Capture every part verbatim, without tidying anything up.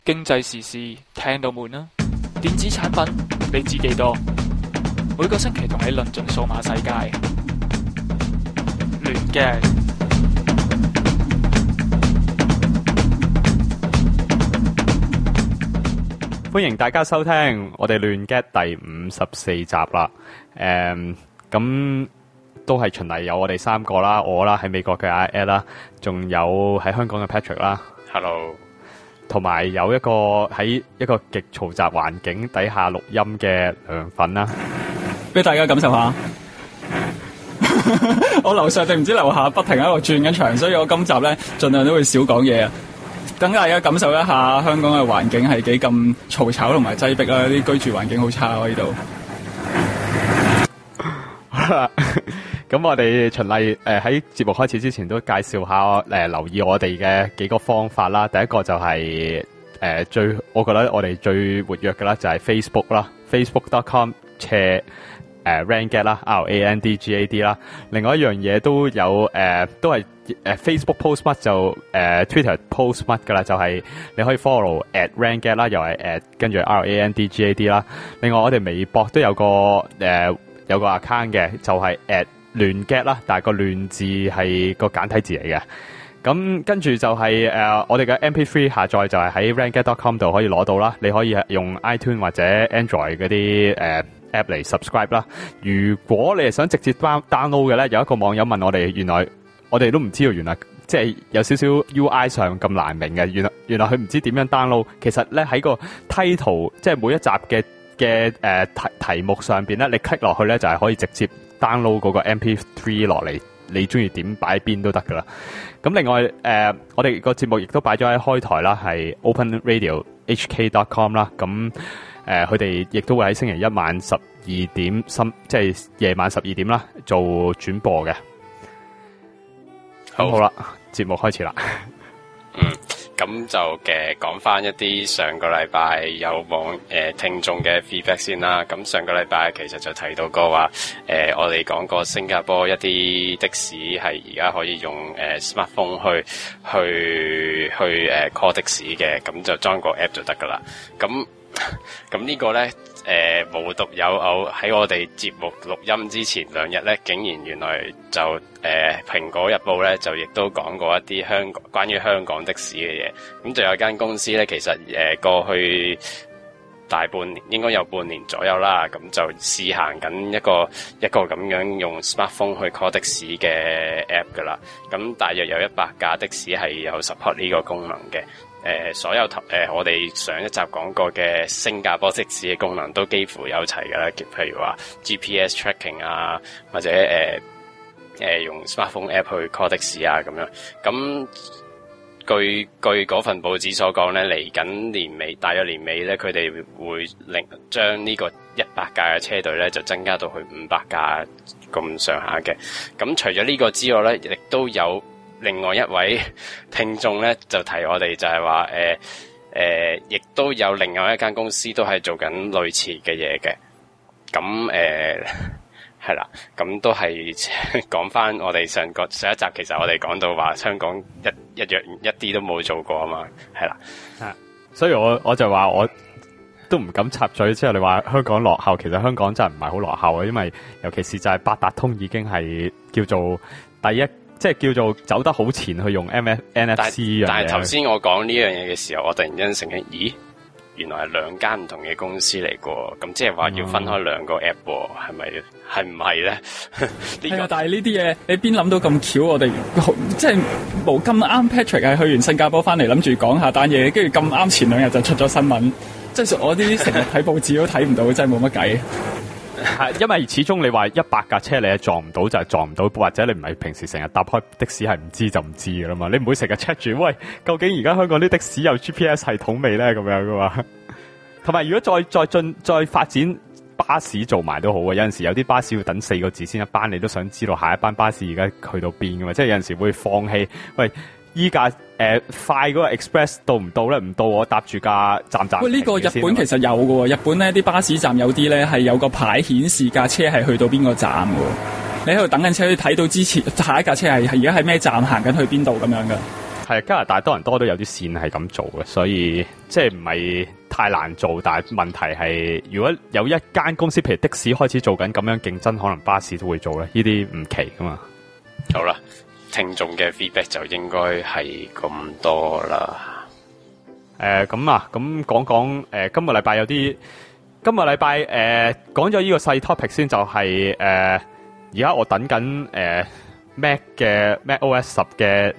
經濟時事聽到悶啦，電子產品你知幾多？每個星期同你論盡數碼世界，亂嘅。 歡迎大家收聽我哋亂 get 第五十四集啦。誒，咁都係循例有我哋三個啦，我啦喺美國嘅阿 Ed 啦，仲有喺香港嘅 Patrick 啦。 Hello。 同埋有一個喺一個極嘈雜環境底下錄音嘅涼粉啦， 俾大家感受下。我樓上定唔知樓下不停喺度轉緊場，所以我今集咧盡量都會少講嘢啊，等大家感受一下香港嘅環境係幾咁嘈吵同埋擠迫啦，啲居住環境好差啊呢度。 好啦，咁我哋循例誒喺節目開始之前都介紹下誒、呃、留意我哋嘅幾個方法啦。第一個就係、是、誒、呃、最我覺得我哋最活躍嘅啦就係 Facebook 啦 ，facebook dot com 斜誒 randgad 啦 ，R A N D G A D 啦。另外一樣嘢都有誒、呃、都係誒 Facebook post 乜就誒、呃、Twitter post 乜噶啦，就係、是、你可以 follow at randgad 啦，又係 at 跟住 R A N D G A D 啦。另外我哋微博都有個誒。呃有個 account 嘅就係 at 亂 get 啦，但係個亂字係個簡體字嚟嘅。咁跟住就係、是、誒、呃、我哋嘅 M P three 下載就係喺 randgad dot com 度可以攞到啦。你可以用 iTunes 或者 Android 嗰啲誒 app 嚟 subscribe 啦。如果你係想直接 down download 嘅咧，有一個網友問我哋，原來我哋都唔知道，原來即係有少少 U I 上咁難明嘅。原來原來佢唔知點樣 download。其實咧喺個 title 即係每一集嘅。嘅誒、呃、題題目上邊咧，你 click 落去咧就係、是、可以直接 download 嗰個 M P three 落嚟，你中意點擺邊都得噶啦。咁另外誒、呃，我哋個節目亦都擺咗喺開台啦，係 Open Radio H K dot com 啦。咁誒，佢哋亦都會喺星期一晚十二點深，即係夜晚十二點啦，做轉播嘅。好，好啦，節目開始啦。 嗯。咁就嘅講翻一啲上個禮拜有網誒、呃、聽眾嘅 feedback 先啦。咁上個禮拜其實就提到過話，誒、呃、我哋講過新加坡一啲的士係而家可以用誒、呃、smartphone 去去去誒、呃、call 的士嘅，咁就裝個 app 就得噶啦。咁咁呢個咧。誒、呃，無獨有偶喺我哋節目錄音之前兩日咧，竟然原來就誒，蘋果日報咧就亦都講過一啲香港關於香港的士嘅嘢。咁就有間公司咧，其實誒、呃、過去大半年，應該有半年左右啦，咁就試行緊一個一個咁樣用 smartphone 去 call 的士嘅 app 噶啦。咁大約有一百架的士係有 support 呢個功能嘅。誒、呃，所有頭誒、呃，我哋上一集講過嘅新加坡的士嘅功能都幾乎有齊㗎啦，譬如話 G P S tracking 啊，或者誒誒、呃、用 smartphone app 去 call 的士啊咁樣。咁據據嗰份報紙所講咧，嚟緊年尾，大約年尾咧，佢哋會令將呢個一百架嘅車隊咧，就增加到去五百架咁上下嘅。咁除咗呢個之外咧，亦都有。另外一位聽眾咧就提我哋就係話誒誒，亦都有另外一間公司都係做緊類似嘅嘢嘅。咁誒係啦，咁都係講翻我哋上個上一集，其實我哋講到話香港一一樣一啲都冇做過啊嘛，係啦。 啊，所以我我就話我都唔敢插嘴，即係你話香港落後，其實香港真係唔係好落後啊，因為尤其是就係八達通已經係叫做第一。即係叫做走得好前去用 M F N F C 樣嘢。 但係頭先我講呢樣嘢嘅時候，我突然間醒起，咦，原來係兩間唔同嘅公司嚟過，咁即係話要分開兩個 app 喎，係咪？係唔係咧？係啊， 但係呢啲嘢你邊諗到咁巧？我哋即係冇咁啱 Patrick 係去完新加坡翻嚟，諗住講下單嘢，跟住咁啱前兩日就出咗新聞，即係我啲成日睇報紙都睇唔到，真係冇乜計。 係，因為始終你話一百架車你係撞唔到就係撞唔到，或者你唔係平時成日搭開的士係唔知就唔知噶啦嘛，你唔會成日 check 住，喂，究竟而家香港啲的士有 G P S 系統未咧？咁樣噶嘛。同埋如果再再進再發展巴士做埋都好啊，有陣時有啲巴士要等四個字先一班，你都想知道下一班巴士而家去到邊噶嘛，即係有陣時會放棄，喂。依架誒、呃、快嗰個 express 到唔到咧？唔到我搭住架站站。喂，呢、 呢個日本其實有嘅喎，日本咧啲巴士站有啲咧係有個牌顯示架車係去到邊個站嘅。你喺度等緊車，睇到之前下一架車係而家喺咩站行緊去邊度咁樣嘅。 係加拿大多倫多都有啲線係咁做嘅，所以即係唔係太難做。但係問題係，如果有一間公司，譬如的士開始做緊咁樣競爭，可能巴士都會做咧。呢啲唔奇噶嘛。 好啦，聽眾嘅 feedback 就應該係咁多啦。 誒咁啊，咁講講誒今個禮拜有啲，今個禮拜誒講咗呢個細 topic 先，就係誒而家我等緊誒、呃、Mac 嘅 MacOS 十嘅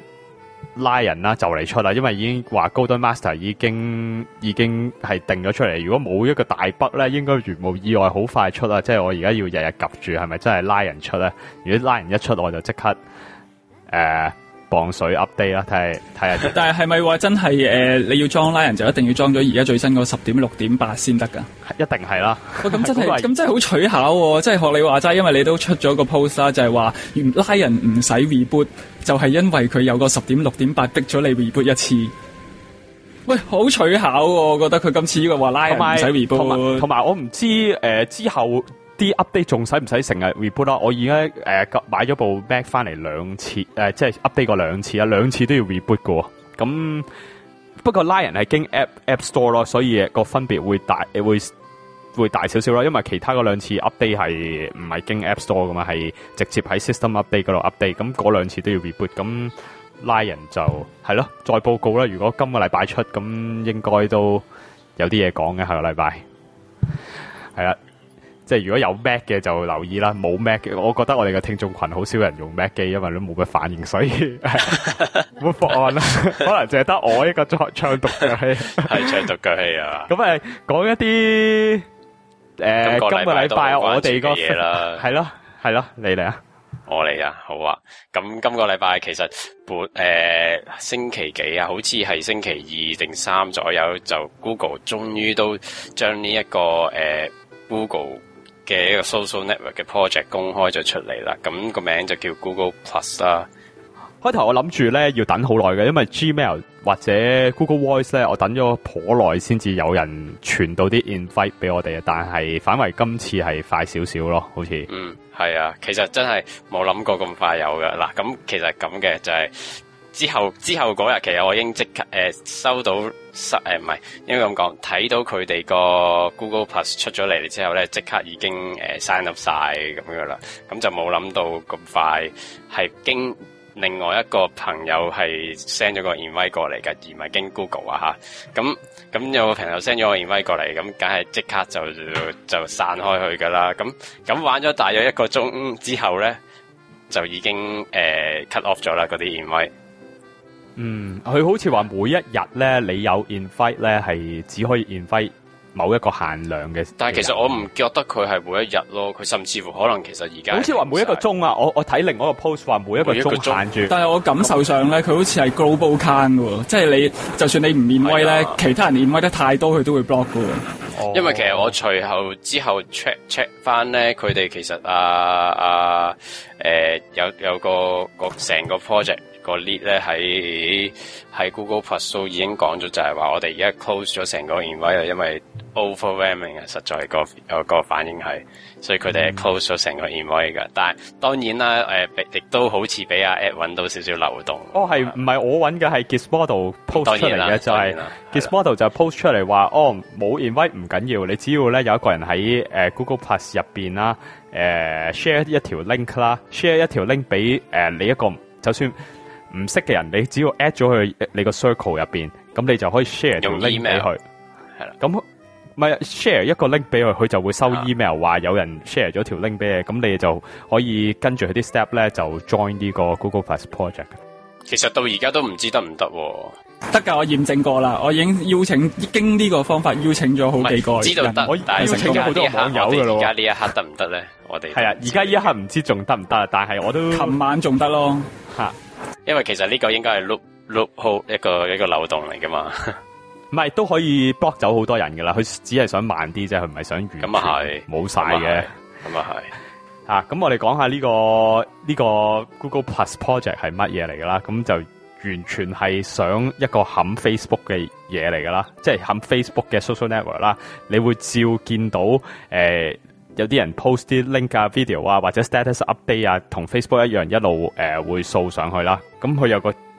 Lion 啦，就嚟出啦，因為已經話 Golden Master 已經已經係定咗出嚟。如果冇一個大 bug 咧，應該如無意外好快出啦。即係我而家要日日及住，係咪真係 Lion 出咧？如果 Lion 一出，我就即刻誒。呃磅水 update 啦，睇睇下。 但係係咪話真係誒、呃、你要裝 Lion 就一定要裝咗而家最新嗰十點六點八先得㗎？ 一定係啦。 咁、哦、真係咁真係好取巧喎、哦！即係學你話齋，因為你都出咗個 post 啦，就係話 Lion 唔使 reboot，就係因為佢有個十點六點八逼咗你 reboot 一次。喂，好取巧喎、哦！我覺得佢今次呢個話 Lion 唔使 reboot， 同埋我唔知誒、呃、之後。啲 update 仲使唔使成日 reboot 啦？我而家誒買咗部 Mac 翻嚟兩次，誒、呃、即係 update 過兩次啊，兩次都要 reboot 嘅。咁不過 Lion 係經 App App Store 咯，所以個分別會大，會會大少少啦。因為其他嗰兩次 update 係唔係經 App Store 噶嘛，係直接喺 System Update 嗰度 update。咁嗰兩次都要 reboot。咁 Lion 就係咯，再報告啦。如果今個禮拜出，咁應該都有啲嘢講嘅。下個禮拜係啦。即係如果有 Mac 嘅就留意啦，冇 Mac 嘅，我覺得我哋嘅聽眾群好少人用 Mac 機，因為都冇乜反應，所以冇方案啦。可能淨係得我一個唱唱獨腳戲， 係唱獨腳戲啊！ 咁誒講一啲誒、呃、今個禮拜我哋個嘢啦，係咯係咯，你嚟啊！ 我嚟啊，好啊！咁今個禮拜其實本誒、呃、星期幾啊？好似係星期二定三左右，就 Google 終於都將呢一個誒、呃、Google。嘅一個 social network 嘅 project 公開咗出嚟啦，咁個名就叫 Google Plus 啦。 開頭我諗住咧要等好耐嘅，因為 Gmail 或者 Google Voice 咧，我等咗頗耐先至有人傳到啲 invite 俾我哋啊。但係反為今次係快少少咯，好似。嗯， 係啊，其實真係冇諗過咁快有嘅嗱。咁其實咁嘅就係、是。之後之後嗰日，其實我已經即刻誒、呃、收到失誒唔係應該咁講，睇到佢哋個 Google Plus 出咗嚟之後咧，即刻已經誒、呃、sign up 晒咁樣啦。咁就冇諗到咁快，係經另外一個朋友係 send 咗個 invite 過嚟嘅，而唔係經 Google 啊吓。咁咁有個朋友 send 咗個 invite 過嚟，咁梗係即刻就就散開去噶啦。咁咁玩咗大約一個鐘之後咧，就已經誒、呃、cut off 咗啦嗰啲 invite。 嗯，佢好似話每一日咧，你有 invite 咧係只可以 invite 某一個限量嘅。 但係其實我唔覺得佢係每一日咯，佢甚至乎可能其實而家好似話每一個鐘啊，我我睇另外一個 post 話每一個鐘限住。 但係我感受上咧，佢好似係 global can 喎，即係你就算你唔 invite 咧，其他人 invite 得太多，佢都會 block 嘅。 哦、因為其實我隨後之後 check check 翻咧，佢哋其實啊啊誒、呃、有有個個成個 project。個 lead 咧喺喺 Google Plus 都已經講咗，就係話我哋而家 close 咗成個 invite，因為 overwhelming 啊，實在個有個反應係，所以佢哋係 close 咗成個 invite 㗎。但係當然啦，誒、呃、亦都好似俾阿 Ed 揾到少少漏洞。 哦，係唔係我揾嘅？係 Gizmodo post 出嚟嘅，就係 Gizmodo 就 post 出嚟話，哦冇 invite 唔緊要，你只要咧有一個人喺、呃、Google Plus 入邊啦，誒、呃、share 一條 link 啦 ，share 一條 link 俾誒、呃、你一個就算。唔識嘅人，你只要 add 咗去你個 circle 入邊，咁你就可以 share 條 link 俾佢。係啦，咁咪 share 一個 link 俾佢，佢就會收 email 話有人 share 咗條 link 俾你，咁你就可以跟住佢啲 step 咧就 join 呢個 Google Plus project。 其實到而家都唔知得唔得？ 得㗎，我驗證過啦，我已經邀請經呢個方法邀請咗好幾個人， 知道得， 我但係邀請咗好多網友㗎咯。 而家呢一刻得唔得咧？我哋係啊，而家呢一刻唔知仲得唔得，但係我都琴晚仲得咯嚇。 因為其實呢個應該係 loop loop hole 一個一個漏洞嚟噶嘛， 唔係都可以 block 走好多人噶啦，佢只係想慢啲啫，佢唔係想完全冇晒嘅。 咁啊係， 啊咁我哋講下呢個呢個 Google Plus Project 係乜嘢嚟噶啦？咁就完全係想一個冚 Facebook 嘅嘢嚟噶啦，即係冚 Facebook 嘅 social network 啦。你會照見到誒。呃有啲人 post 啲 link 啊、video 啊或者 status update 啊，同 Facebook 一樣一路誒、呃、會掃上去啦。咁佢有個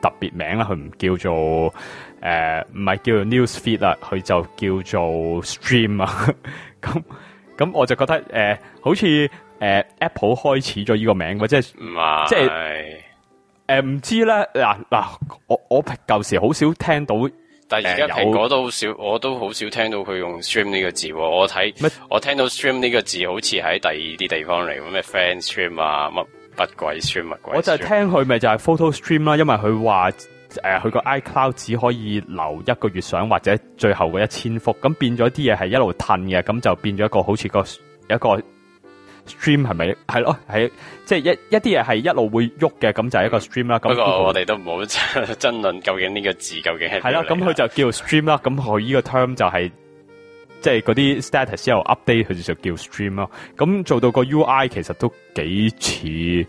特別名啦，佢唔叫做誒唔係叫做 news feed 啦，佢就叫做 stream 啊。咁咁我就覺得誒、呃、好似誒、呃、Apple 開始咗呢個名，即係唔係即係誒唔知咧嗱嗱，我我舊時好少聽到。 但係而家蘋果都好少，我都好少聽到佢用 stream 呢個字喎。我睇我聽到 stream 呢個字好似喺第二啲地方嚟，咩 fan stream 啊，乜乜鬼 stream 乜鬼 stream。我就係聽佢咪就係 photo stream 啦，因為佢話誒佢個 iCloud 只可以留一個月相或者最後嗰一千幅，咁變咗啲嘢係一路褪嘅，咁就變咗一個好似個一個。stream 係咪係咯？係即係一一啲嘢係一路會喐嘅，咁就係一個 stream 啦。咁不過我哋都唔好爭論究竟呢個字究竟係係啦。咁佢就叫 stream 啦。咁佢呢個 term 就係即係嗰啲 status 之後 update 佢就叫 stream 咯。咁做到個 U I 其實都幾似誒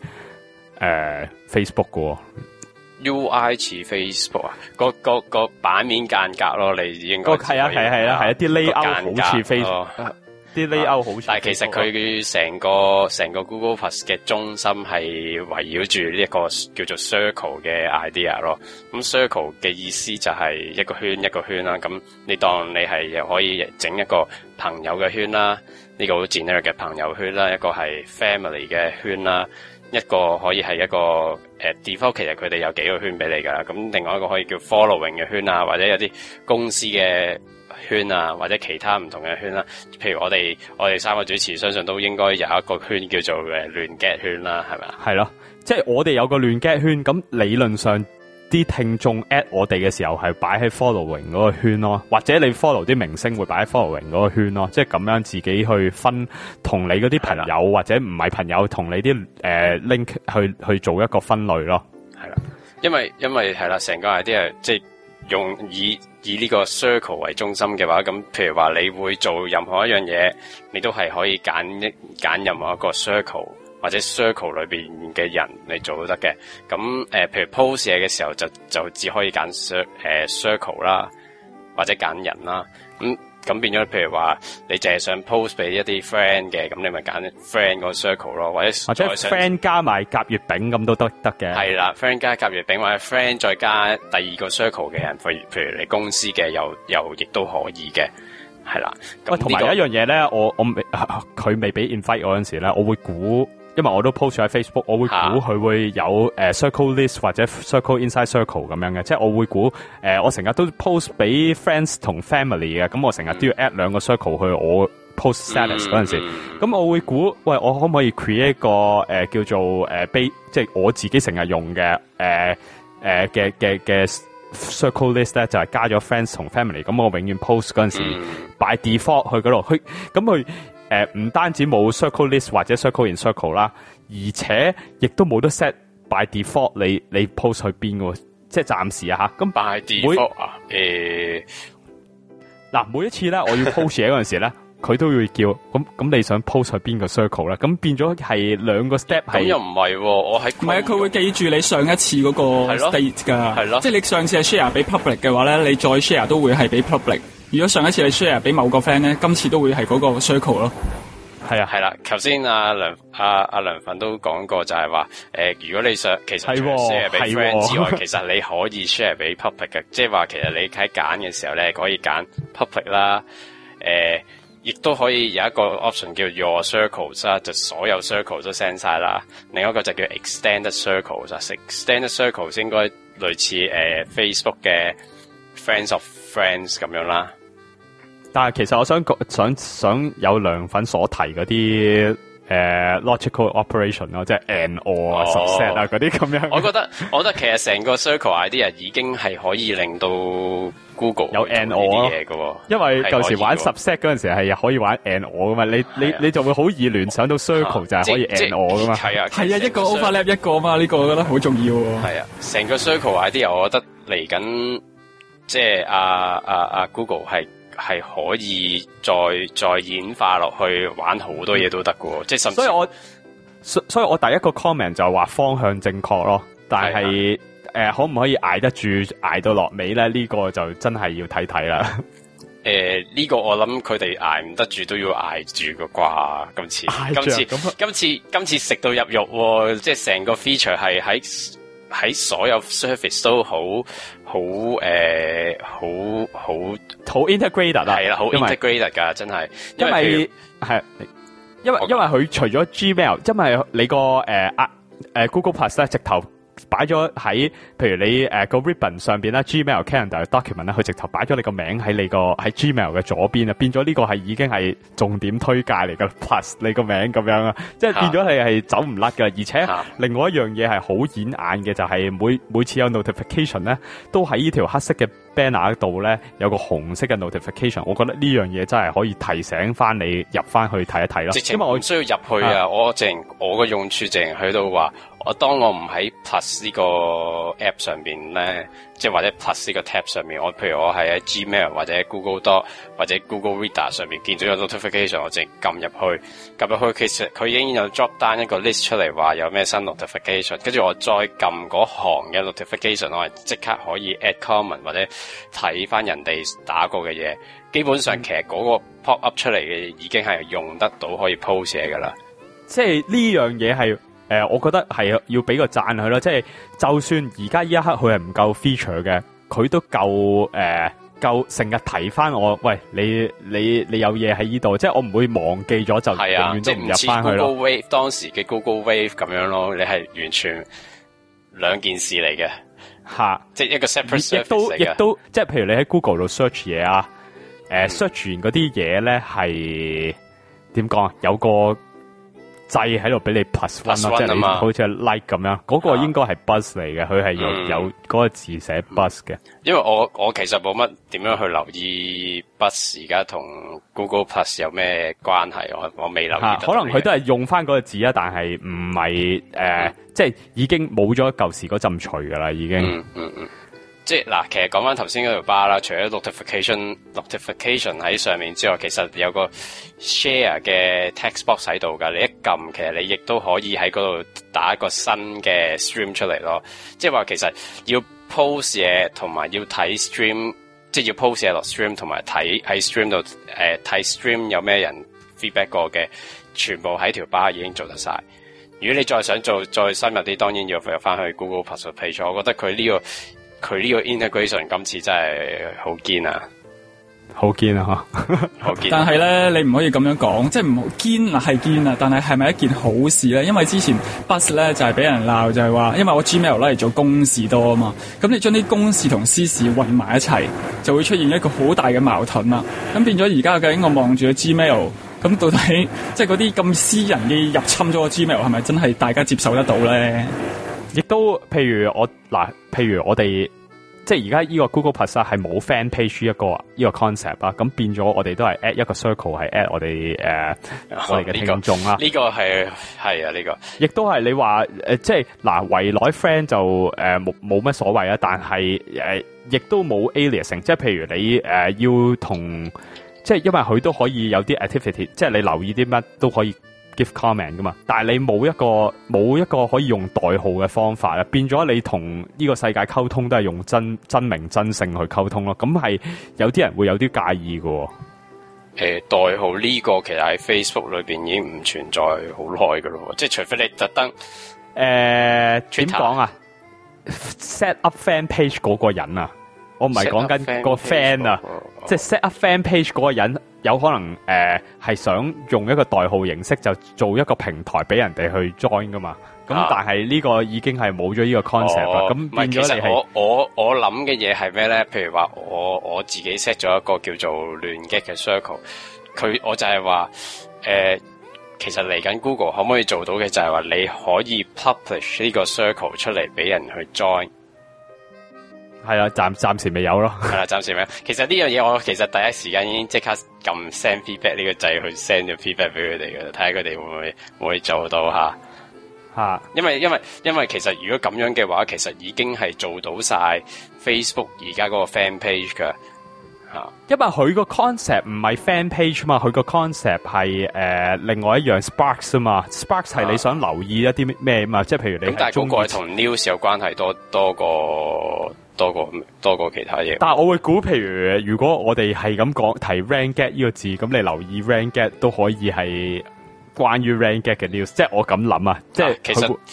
Facebook 嘅。 U I 似 Facebook 啊？個個個版面間隔咯，你應該係啊係係啦，係一啲 layout 好似 Facebook。啲 layout 好， 但係其實佢成個成個 Google Plus 嘅中心係圍繞住呢一個叫做 circle 嘅 idea 咯。咁 circle 嘅意思就係一個圈一個圈啦。咁你當你係又可以整一個朋友嘅圈啦，呢個好 generic 嘅朋友圈啦，一個係 family 嘅圈啦，一個可以係一個誒、呃、default 其實佢哋有幾個圈俾你㗎。咁另外一個可以叫 following 嘅圈啊，或者有啲公司嘅圈啊，或者其他唔同嘅圈啦，譬如我哋我哋三個主持，相信都應該有一個圈叫做誒亂 get 圈啦，係咪啊？係咯，即係我哋有個亂 get 圈，咁理論上啲聽眾 at 我哋嘅時候係擺喺 following 嗰個圈咯，或者你 follow 啲明星會擺喺 following 嗰個圈咯，即係咁樣自己去分同你嗰啲朋友或者唔係朋友同你啲誒、呃、link 去去做一個分類咯， 係啦，因為因為係啦，成個 idea 即係用以。以呢個 circle 為中心嘅話，咁譬如話你會做任何一樣嘢，你都係可以揀一揀任何一個 circle 或者 circle 裏邊嘅人嚟做都得嘅。咁誒、呃，譬如 post 嘢嘅時候就就只可以揀 cir 誒 circle 啦，或者揀人啦。咁咁變咗，譬如話你淨係想 post 俾一啲 friend 嘅，咁你咪揀 friend 個 circle 咯，或者或者 friend 加埋甲乙丙咁都得得嘅。 係啦 ，friend 加甲乙丙或者 friend 再加第二個 circle 嘅人，譬如譬如你公司嘅，又又亦都可以嘅，係啦。 喂，同埋一樣嘢咧，我我未佢未俾 invite 我嗰陣時咧，我會估。因為我都 post 喺 Facebook，我會估佢會有誒、呃、circle list 或者 circle inside circle 咁樣嘅，即係我會估誒、呃、我成日都 post 俾 friends 同 family 嘅，咁我成日都要 add 兩個 circle 去我 post status 嗰陣時，咁、嗯、我會估喂，我可唔可以 create 一個誒、呃、叫做誒 base，即係我自己成日用嘅誒誒嘅嘅嘅 circle list 咧，就係加咗 friends 同 family，咁我永遠 post 嗰陣時、嗯、by default 去嗰度，去咁佢。誒、呃，唔單止冇 circle list 或者 circle in circle 啦，而且亦都冇得 set by default 你你 post 去邊嘅，即係暫時啊吓。咁 by default 啊，誒， 嗱，每一次咧我要 post 嘢嗰陣時咧，佢都會叫咁咁你想 post 去邊個 circle 咧？咁變咗係兩個 step 係。咁又唔係，我喺唔係佢會記住你上一次嗰個 state 噶，係咯，即係你上次係 share 俾 public 嘅話咧，你再 share 都會係俾 public。如果上一次你 share 俾某個 friend 咧，今次都會係嗰個 circle 咯。 係啊，係啦。頭先阿梁阿阿梁粉都講過就係話，誒、呃，如果你想其實 share 俾 friend 之外，其實你可以 share 俾 public 嘅，即係話其實你喺揀嘅時候咧，可以揀 public 啦，誒、呃，亦都可以有一個 option 叫 your circles 啦，就所有 circles 都 send 晒啦。另一個就叫 extended circles 啊 ，extended circles 應該類似誒、呃、Facebook 嘅 friends of friends 咁樣啦。 但係其實我想想想有梁粉所提嗰啲誒 logical operation 咯，即係 and or 啊、subset 啊嗰啲咁樣。 我覺得我覺得其實成個 circle idea 已經係可以令到 Google 有 and or 嘢嘅， 因為舊時玩 subset 嗰陣時係可以玩 and or 噶嘛，你你你就會好易聯想到 circle 就係可以 and or 噶嘛。 係啊， 係啊，一個 overlap 一個嘛，呢個我覺得好重要。 係啊，成個 circle idea 我覺得嚟緊即係阿阿阿 Google 係。係可以再再演化落去玩好多嘢都得嘅，即係甚至。所以我所所以我第一個 comment 就話方向正確咯，但係誒、呃、可唔可以捱得住捱到落尾咧？呢、呢個就真係要睇睇啦。 誒、呃，呢、呢個我諗佢哋捱唔得住都要捱住嘅啩，今次今次今次今次食到入肉，即係成個 feature 係喺喺所有 service 都好好誒好好好 integrated 啊， 係啦，好 integrated 㗎，真係， 因為係因為因為佢除咗 Gmail， 因為你個誒啊誒 Google Plus 咧直頭。擺咗喺，譬如你誒個 ribbon 上邊啦 ，Gmail Calendar document 咧，佢直頭擺咗你個名喺你個喺 Gmail 嘅左邊啊，變咗呢個係已經係重點推介嚟噶 ，plus 你個名咁樣啊，即係變咗係係走唔甩噶，而且另外一樣嘢係好顯眼嘅，就係、是、每每次有 notification 咧，都喺呢條黑色嘅 banner 度咧有個紅色嘅 notification， 我覺得呢樣嘢真係可以提醒翻你入翻去睇一睇咯。 因為我唔需要入去啊，我淨我個用處淨喺度話。我當我唔喺 Plus 呢個 app 上邊咧，即係或者 Plus 呢個 tab 上面，我譬如我係喺 Gmail 或者 Google Doc 或者 Google Reader 上面見到有 notification， 我淨撳入去，撳入去其實佢已經有 drop down 一個 list 出嚟話有咩新 notification， 跟住我再撳嗰行嘅 notification， 我係即刻可以 add comment 或者睇翻人哋打過嘅嘢。基本上其實嗰個 pop up 出嚟嘅已經係用得到可以 post 嘢噶啦。 即係呢樣嘢係。誒、呃，我覺得係要俾個讚佢咯，即係就算而家呢一刻佢係唔夠 feature 嘅，佢都夠誒夠成日提翻我，喂，你你你有嘢喺呢度，即係我唔會忘記咗就永遠都唔入翻去咯。 Google Wave 當時嘅 Google Wave 咁樣咯，你係完全兩件事嚟嘅， 吓， 即係一個 separate service 嚟嘅。亦都亦都即係譬如你喺 Google 度 search 嘢啊，誒、呃嗯、search 完嗰啲嘢咧係點講啊？有個。掣喺度俾你 plus one 咯，即係你好似 like 咁樣，嗰、那個應該係 buzz 嚟嘅，佢係有、嗯、有嗰個字寫 buzz 嘅。 因為我我其實冇乜點樣去留意 buzz 而家同 Google Plus 有咩關係，我我未留意到。 可能佢都係用翻嗰個字啊，但係唔係誒，即係已經冇咗舊時嗰陣除噶啦，已經。 嗯嗯嗯。即係嗱，其實講翻頭先嗰條 bar 啦，除咗 notification notification 喺上面之外，其實有個 share 嘅 text box 喺度噶。你一撳，其實你亦都可以喺嗰度打一個新嘅 stream 出嚟咯。即係話其實要 post 嘢同埋要睇 stream， 即係要 post 嘢落 stream 同埋睇喺 stream 度誒睇 stream 有咩人 feedback 過嘅，全部喺條 bar 已經做得晒。如果你再想做再深入啲，當然要入翻去 Google Plus page。我覺得佢呢個。佢呢個 integration 今次真係好堅啊， 好堅啊， 好堅。 但係咧，你唔可以咁樣講，即係唔好堅啊，係堅啊，但係係咪一件好事咧？因為之前 Buzz 咧就係、是、俾人鬧，就係、是、話，因為我 Gmail 攞嚟做公事多啊嘛，咁你將啲公事同私事混埋一齊，就會出現一個好大嘅矛盾啦。咁變咗而家究竟我望住個 Gmail，咁到底即係嗰啲咁私人嘅入侵咗個 Gmail 係咪真係大家接受得到咧？ 亦都譬如我嗱，譬如我哋即係而家呢個 Google Plus 係冇 fan page 一個呢個 concept 啦，咁變咗我哋都係 add 一個 circle 係 add 我哋誒、呃哦、我哋嘅聽眾啦。 呢、這個係係啊，呢、這個亦都係你話誒、呃，即係嗱圍內 friend 就誒冇冇乜所謂啊，但係誒亦都冇 aliasing， 即係譬如你誒、呃、要同即係因為佢都可以有啲 activity， 即係你留意啲乜都可以。give comment 噶嘛，但係你冇一個冇一個可以用代號嘅方法啊，變咗你同呢個世界溝通都係用真真名真姓去溝通咯，咁係有啲人會有啲介意嘅。誒、 呃，代號呢個其實喺 Facebook 裏邊已經唔存在好耐噶咯，即係除非你特登誒點講啊 set up fan page 嗰個人啊，我唔係講緊個 fan 啊，即係 set up fan page 嗰個人。有可能誒係、呃、想用一個代號形式就做一個平台俾人哋去 join 噶嘛，咁、啊、但係呢個已經係冇咗呢個 concept 啦。咁、哦、變咗你係我我我諗嘅嘢係咩咧？譬如話我我自己 set 咗一個叫做亂擊嘅 circle， 佢我就係話誒，其實嚟緊 Google 可唔可以做到嘅就係話你可以 publish 呢個 circle 出嚟俾人去 join。 係啊，暫暫時未有咯。 係啦，暫時未。其實呢樣嘢我其實第一時間已經即刻撳 send feedback 呢個掣去 send 咗 feedback 俾佢哋嘅，睇下佢哋會唔會會唔會做到吓吓。因為因為因為其實如果咁樣嘅話，其實已經係做到晒 Facebook 而家嗰個 fan page 噶吓。 因為佢個 concept 唔係 fan page 嘛，佢個 concept 係誒另外一樣 Sparks 啊嘛。Sparks 係你想留意一啲咩嘛？即係譬如你咁，但係嗰個係同 news 有關係多多過。多過多過其他嘢， 但係我會估，譬如如果我哋係咁講提 RainGet 呢個字，咁你留意 RainGet 都可以係關於 RainGet 嘅 news，即係我咁諗啊，即係其實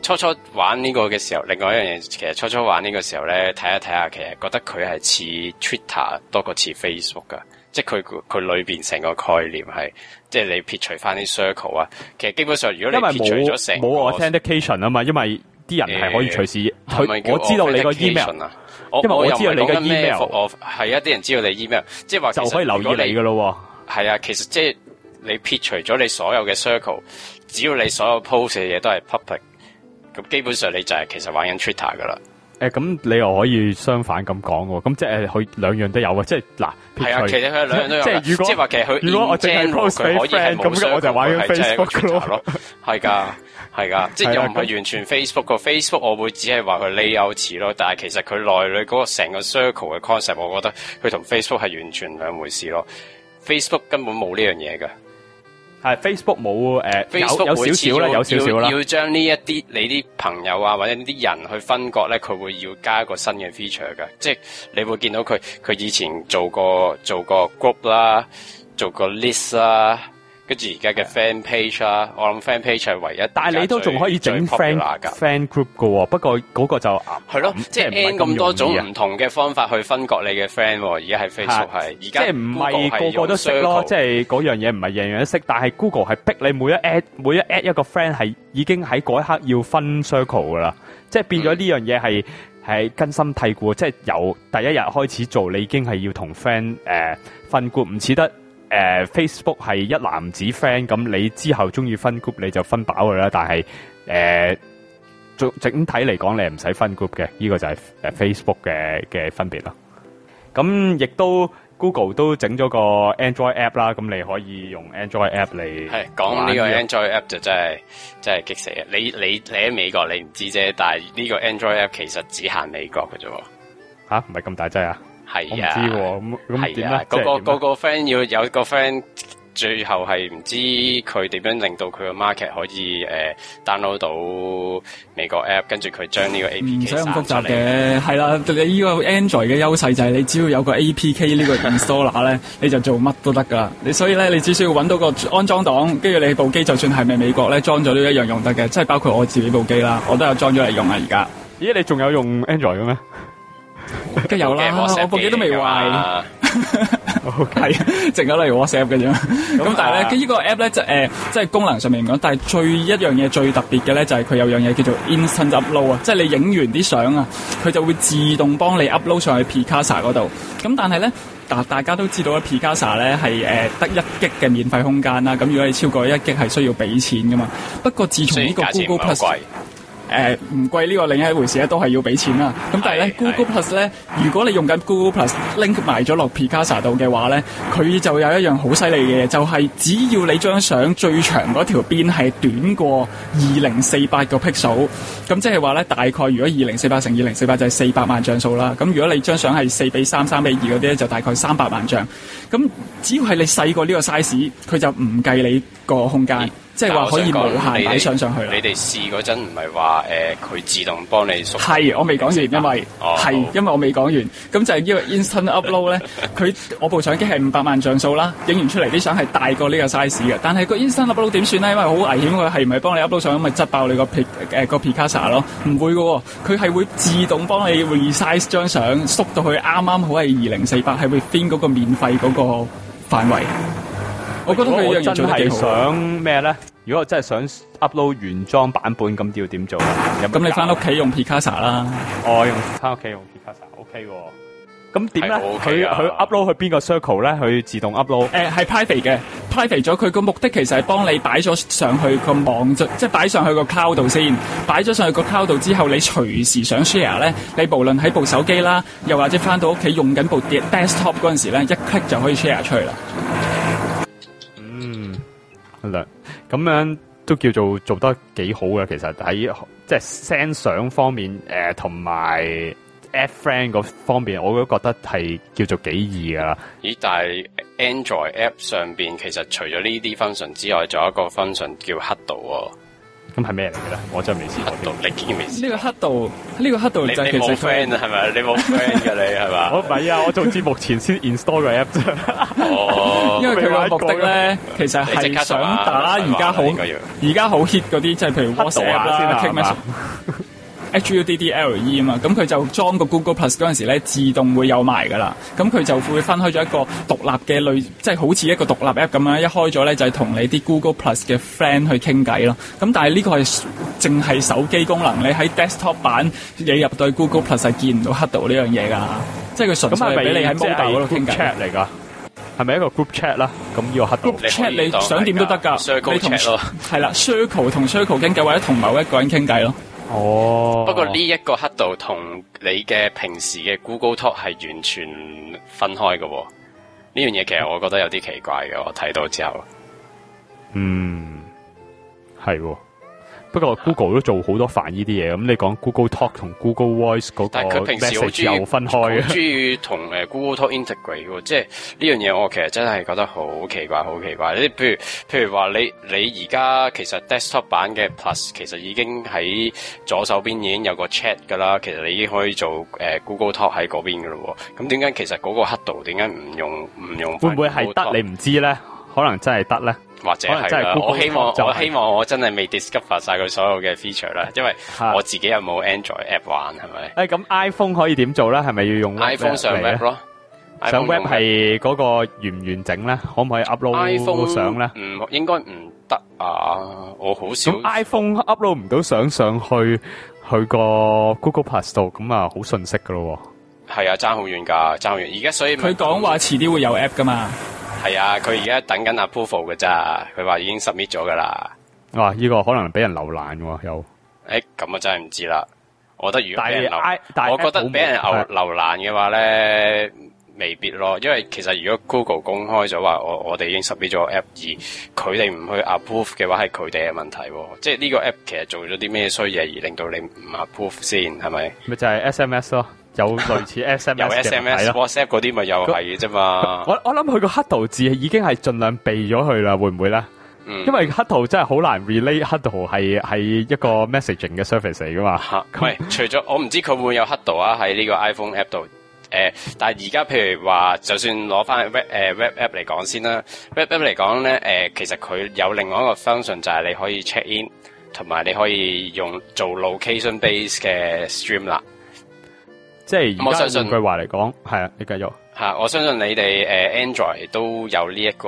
初初玩呢個嘅時候，另外一樣嘢，其實初初玩呢個時候咧，睇下睇下，其實覺得佢係似 Twitter 多過似 Facebook 噶，即係佢佢裏邊成個概念係，即係你撇除翻啲 circle 啊，其實基本上如果你撇除咗成冇 authentication 啊嘛，因為啲人係可以隨時，佢、欸、我知道你個 email 啊，因為我知道你個 email， 我係啊，啲人知道你 email， 即係話就可以留意你噶咯。 係啊，其實即係你撇除咗你所有嘅 circle， 只要你所有 post 嘅嘢都係 public， 咁基本上你就係其實玩緊 Twitter 噶啦。 誒，咁你又可以相反咁講喎，咁即係佢兩樣都有啊，即係嗱， 係啊，其實佢兩樣都有， 即係如果即係話其實佢如果我淨係 post 俾 friend，咁我就玩緊 Facebook 咯， 係噶，係噶，即係又唔係完全 Facebook 個 Facebook， 我會只係話佢 layout 似咯，但係其實佢內裏嗰個成個 circle 嘅 concept， 我覺得佢同 Facebook 係完全兩回事咯。Facebook 根本冇呢樣嘢噶。 係 Facebook 冇誒、呃、 Facebook 有有少少啦，有少少啦。 要將呢一啲你啲朋友啊，或者呢啲人去分割咧，佢會要加一個新嘅 feature 噶。即係你會見到佢佢以前做過做過 group 啦，做過 list 啦，跟住而家嘅 fan page 啦。我諗 fan page 係唯一， 但係你都仲可以整 fan fan group 噶喎。不過嗰個就係咯，即係 N 咁多種唔同嘅方法去分割你嘅 friend。而家係 Facebook 係，而家即係唔係個個都識咯。即係嗰樣嘢唔係樣樣都識，但係 Google 係逼你每一 add 每一 add 一個 friend 係已經喺嗰一刻要分 circle 噶啦。即係變咗呢樣嘢係係根深蒂固。即係由第一日開始做，你已經係要同 friend 誒分 group，唔似得。誒、呃、Facebook 係一籃子 friend， 咁你之後中意分 group 你就分飽㗎啦。但係誒，整、呃、整體嚟講，你係唔使分 group 嘅。呢、這個就係誒 Facebook 嘅嘅分別啦。咁亦都 Google 都整咗個 Android app 啦。咁你可以用 Android app 嚟係講呢個 Android app 就真係真係激死嘅。你你你喺美國你唔知啫，但係呢個 Android app 其實只限美國嘅啫。吓，唔係咁大劑啊？係啊， 我唔知喎，咁咁點咧？ 個個個個 friend 要有個 friend，最後係唔知佢點樣令到佢個 market 可以誒、呃、download 到美國 app， 跟住佢將呢個 A P K 唔使咁複雜嘅，係啦。你呢個 Android 嘅優勢就係你只要有個 A P K 呢個 installer 咧，你就做乜都得噶啦。你所以咧，你只需要揾到個安裝檔，跟住你部機就算係咪美國咧，裝咗都一樣用得嘅。即係包括我自己部機啦，我都有裝咗嚟用啊。而家咦，你仲有用 Android 嘅咩？ 梗有啦，我部機都未壞，係淨係嚟 WhatsApp 嘅啫。咁但係咧，呢個 app 咧就誒，即係功能上面唔講，但係最一樣嘢最特別嘅咧，就係佢有樣嘢叫做 Instant Upload 啊，即係你影完啲相啊，佢就會自動幫你 upload 上去 Picasa 嗰度。咁但係咧，大大家都知道咧 Picasa 咧係誒得一 G 嘅免費空間啦。咁如果你超過一 G 係需要俾錢噶嘛。不過自從呢個 Google Plus。誒唔貴呢個另一回事咧，都係要俾錢啦。咁但係咧 Google Plus 咧，如果你用緊 Google Plus link 埋咗落 Picasa 度嘅話咧，佢就有一樣好犀利嘅嘢，就係、是、只要你張相最長嗰條邊係短過二零四八個 pixel， 咁即係話咧大概如果二零四八乘二零四八就係四百萬像素啦。咁如果你張相係四比三、三比二嗰啲咧，就大概三百萬像。咁只要係你細過呢個 size， 佢就唔計你個空間。即係話可以無限擺相上去啦。你哋試嗰陣唔係話誒佢自動幫你縮？係我未講完，因為係、哦、因為我未講完。咁就係呢個 Instant Upload 咧，佢我部相機係五百萬像素啦，影完出嚟啲相係大過呢個 size 嘅。但係個 Instant Upload 點算咧？因為好危險，佢係唔係幫你 upload 上咁咪擠爆你個 P 誒個 Picasa 咯？唔會嘅喎，佢係會自動幫你 resize 張相縮到去啱啱好係二零四八，係會 fin 嗰個免費嗰個範圍。我覺得佢樣嘢做得幾好。想咩咧？如果我真係想 upload 原裝版本，咁要點做啊？咁你翻屋企用 Picasa 啦。我用翻屋企用 Picasa，OK 喎。咁點咧？佢佢 upload 去邊個 circle 咧？佢自動 upload。誒係 private 嘅 ，private 咗。佢個目的其實係幫你擺咗上去個網，即係擺上去個 cloud 度先。擺咗上去個 cloud 度之後，你隨時想 share 咧，你無論喺部手機啦，又或者翻到屋企用緊部 desktop 嗰陣時咧，一 click 就可以 share 出去啦。咁樣都叫做做得幾好嘅，其實喺即係 send 相方面，誒同埋 add friend 嗰方面，我都覺得係叫做幾易噶啦。咦？但係 Android app 上邊其實除咗呢啲 function 之外，仲有一個 function 叫 Huddle 喎。 咁係咩嚟嘅咧？我真係未試過。 黑道你竟然未試過？ 呢個黑道，呢個黑道就你你冇其實佢 friend 啊？係咪？你冇 friend 㗎你係嘛？ 我唔係啊，我做節目前先 install 個 app 啫。 哦， 因為佢個目的咧，其實係想打而家好而家好 hit 嗰啲，即係譬如 WhatsApp 啦、Text Message、H U D D L E 啊嘛，咁佢就裝個 Google Plus 嗰陣時咧，自動會有埋噶啦。咁佢就會分開咗一個獨立嘅類，即係好似一個獨立 app 咁樣，一開咗咧就係同你啲 Google Plus 嘅 friend 去傾偈咯。咁但係呢個係淨係手機功能，你喺 desktop 版你入到 Google Plus 係見唔到黑道呢樣嘢㗎，即係佢純粹係俾你喺 mobile 嗰度傾偈嚟㗎。係咪一個 group chat 啦？咁呢個黑道 group chat 你想點都得㗎，你同係啦 circle 同 circle 傾偈，或者同某一個人傾偈咯。 哦， 不過呢一個黑道同你嘅平時嘅 Google Talk 係完全分開嘅喎。呢樣嘢其實我覺得有啲奇怪嘅，我睇到之後。 嗯，係喎。不過 Google 都做好多煩呢啲嘢，咁你講 Google Talk 同 Google Voice 嗰個 message 又分開嘅， 好中意同誒 Google Talk integrate 喎，即係呢樣嘢我其實真係覺得好奇怪，好奇怪。你譬如譬如話你你而家其實 desktop 版嘅 Plus 其實已經喺左手邊已經有個 chat 㗎啦，其實你已經可以做誒、呃、Google Talk 喺嗰邊㗎咯喎。咁點解其實嗰個黑道點解唔用唔用？ 會唔會係得你唔知咧？可能真係得咧。 或者係啦，我希望我希望我真係未 discover 晒佢所有嘅 feature 啦，因為我自己又冇 Android app 玩，係咪？ 誒，咁 iPhone 可以點做咧？係咪要用 iPhone 上 web 咯？ 上 web 係嗰個完唔完整咧？可唔可以 upload 相咧？ 唔應該唔得啊！我好少。 咁 iPhone upload 唔到相上去去個 Google Plus 度，咁啊好遜色噶咯。 係啊，爭好遠㗎，爭好遠。而家所以佢講話遲啲會有 app 㗎嘛？ 係啊，佢而家等緊 approval 嘅咋，佢話已經 submit 咗噶啦。 哇，呢、這個可能俾人瀏覽喎，又。 誒，咁啊真係唔知啦。我覺得如果俾人瀏，但我覺得俾人瀏瀏覽嘅話咧，未必咯。因為其實如果 Google 公開咗話，我我哋已經 submit 咗 app，而佢哋唔去 approve 嘅話，係佢哋嘅問題。即係呢個 app 其實做咗啲咩衰嘢而令到你唔 approve 先，係咪？ 咪就係 S M S 咯。有類似 S M S 有 S M S、WhatsApp 嗰啲咪又係嘅啫嘛。 我我諗佢個黑道字已經係盡量避咗佢啦，會唔會咧？嗯，因為黑道真係好難 relate 黑道係係一個 messaging 嘅 service 嚟噶嘛。 吓，唔係除咗我唔知佢會唔會有黑道啊喺呢個 iPhone app 度。誒、呃，但係而家譬如話，就算攞翻 web 誒、呃、web app 嚟講先啦 ，web app 嚟講咧，誒、呃，其實佢有另外一個 function 就係你可以 check in，同埋你可以用做 location base 嘅 stream 啦。 即係而家換句話嚟講，係啊，你繼續吓，我相信你哋誒、呃、Android 都有呢一個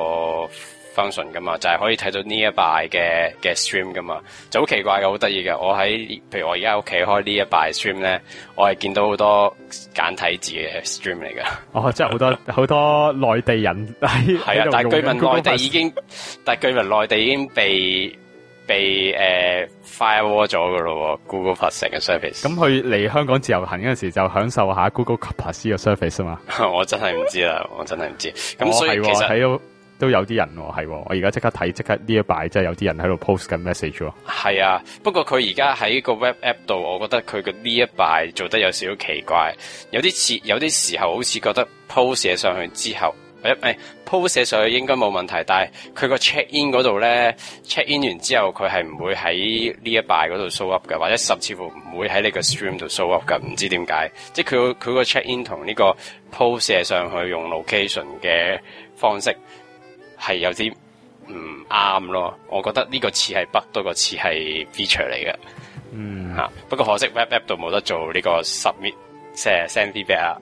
function 噶嘛，就係、是、可以睇到 Nearby 嘅嘅 stream 噶嘛，就好奇怪嘅，好得意嘅。我喺譬如我而家屋企開 Nearby stream 咧，我係見到好多簡體字嘅 stream 嚟噶。 哦，即係好多好多內地人喺係啊，但係據聞內地已經，但係據聞內地已經被。被誒、呃、firewall 咗噶咯 ，Google Plus 嘅 service。咁佢嚟香港自由行嗰陣時就享受下 Google Plus 嘅 service 啊嘛。 我真係唔知啦，我真係唔知。咁、哦、所以其實睇到都有啲人係，我而家即刻睇，即刻呢一排即係有啲人喺度 post 緊 message 喎。 係啊，不過佢而家喺個 web app 度，我覺得佢嘅呢一排做得有少少奇怪，有啲似有啲時候好似覺得 post 寫上去之後。誒誒 post 寫上去應該冇問題，但係佢個 check in 嗰度咧 check in 完之後，佢係唔會喺呢一bài嗰度 show up 嘅，或者甚至乎唔會喺你個 stream 度 show up 嘅，唔知點解。即係佢佢個 check in 同呢個 post 寫上去用 location 嘅方式係有啲唔啱咯。我覺得呢個似係 bug 多過似係 feature 嚟嘅。 嗯， 嚇，不過可惜 web app 度冇得做呢個 submit 即係 send feedback 啊。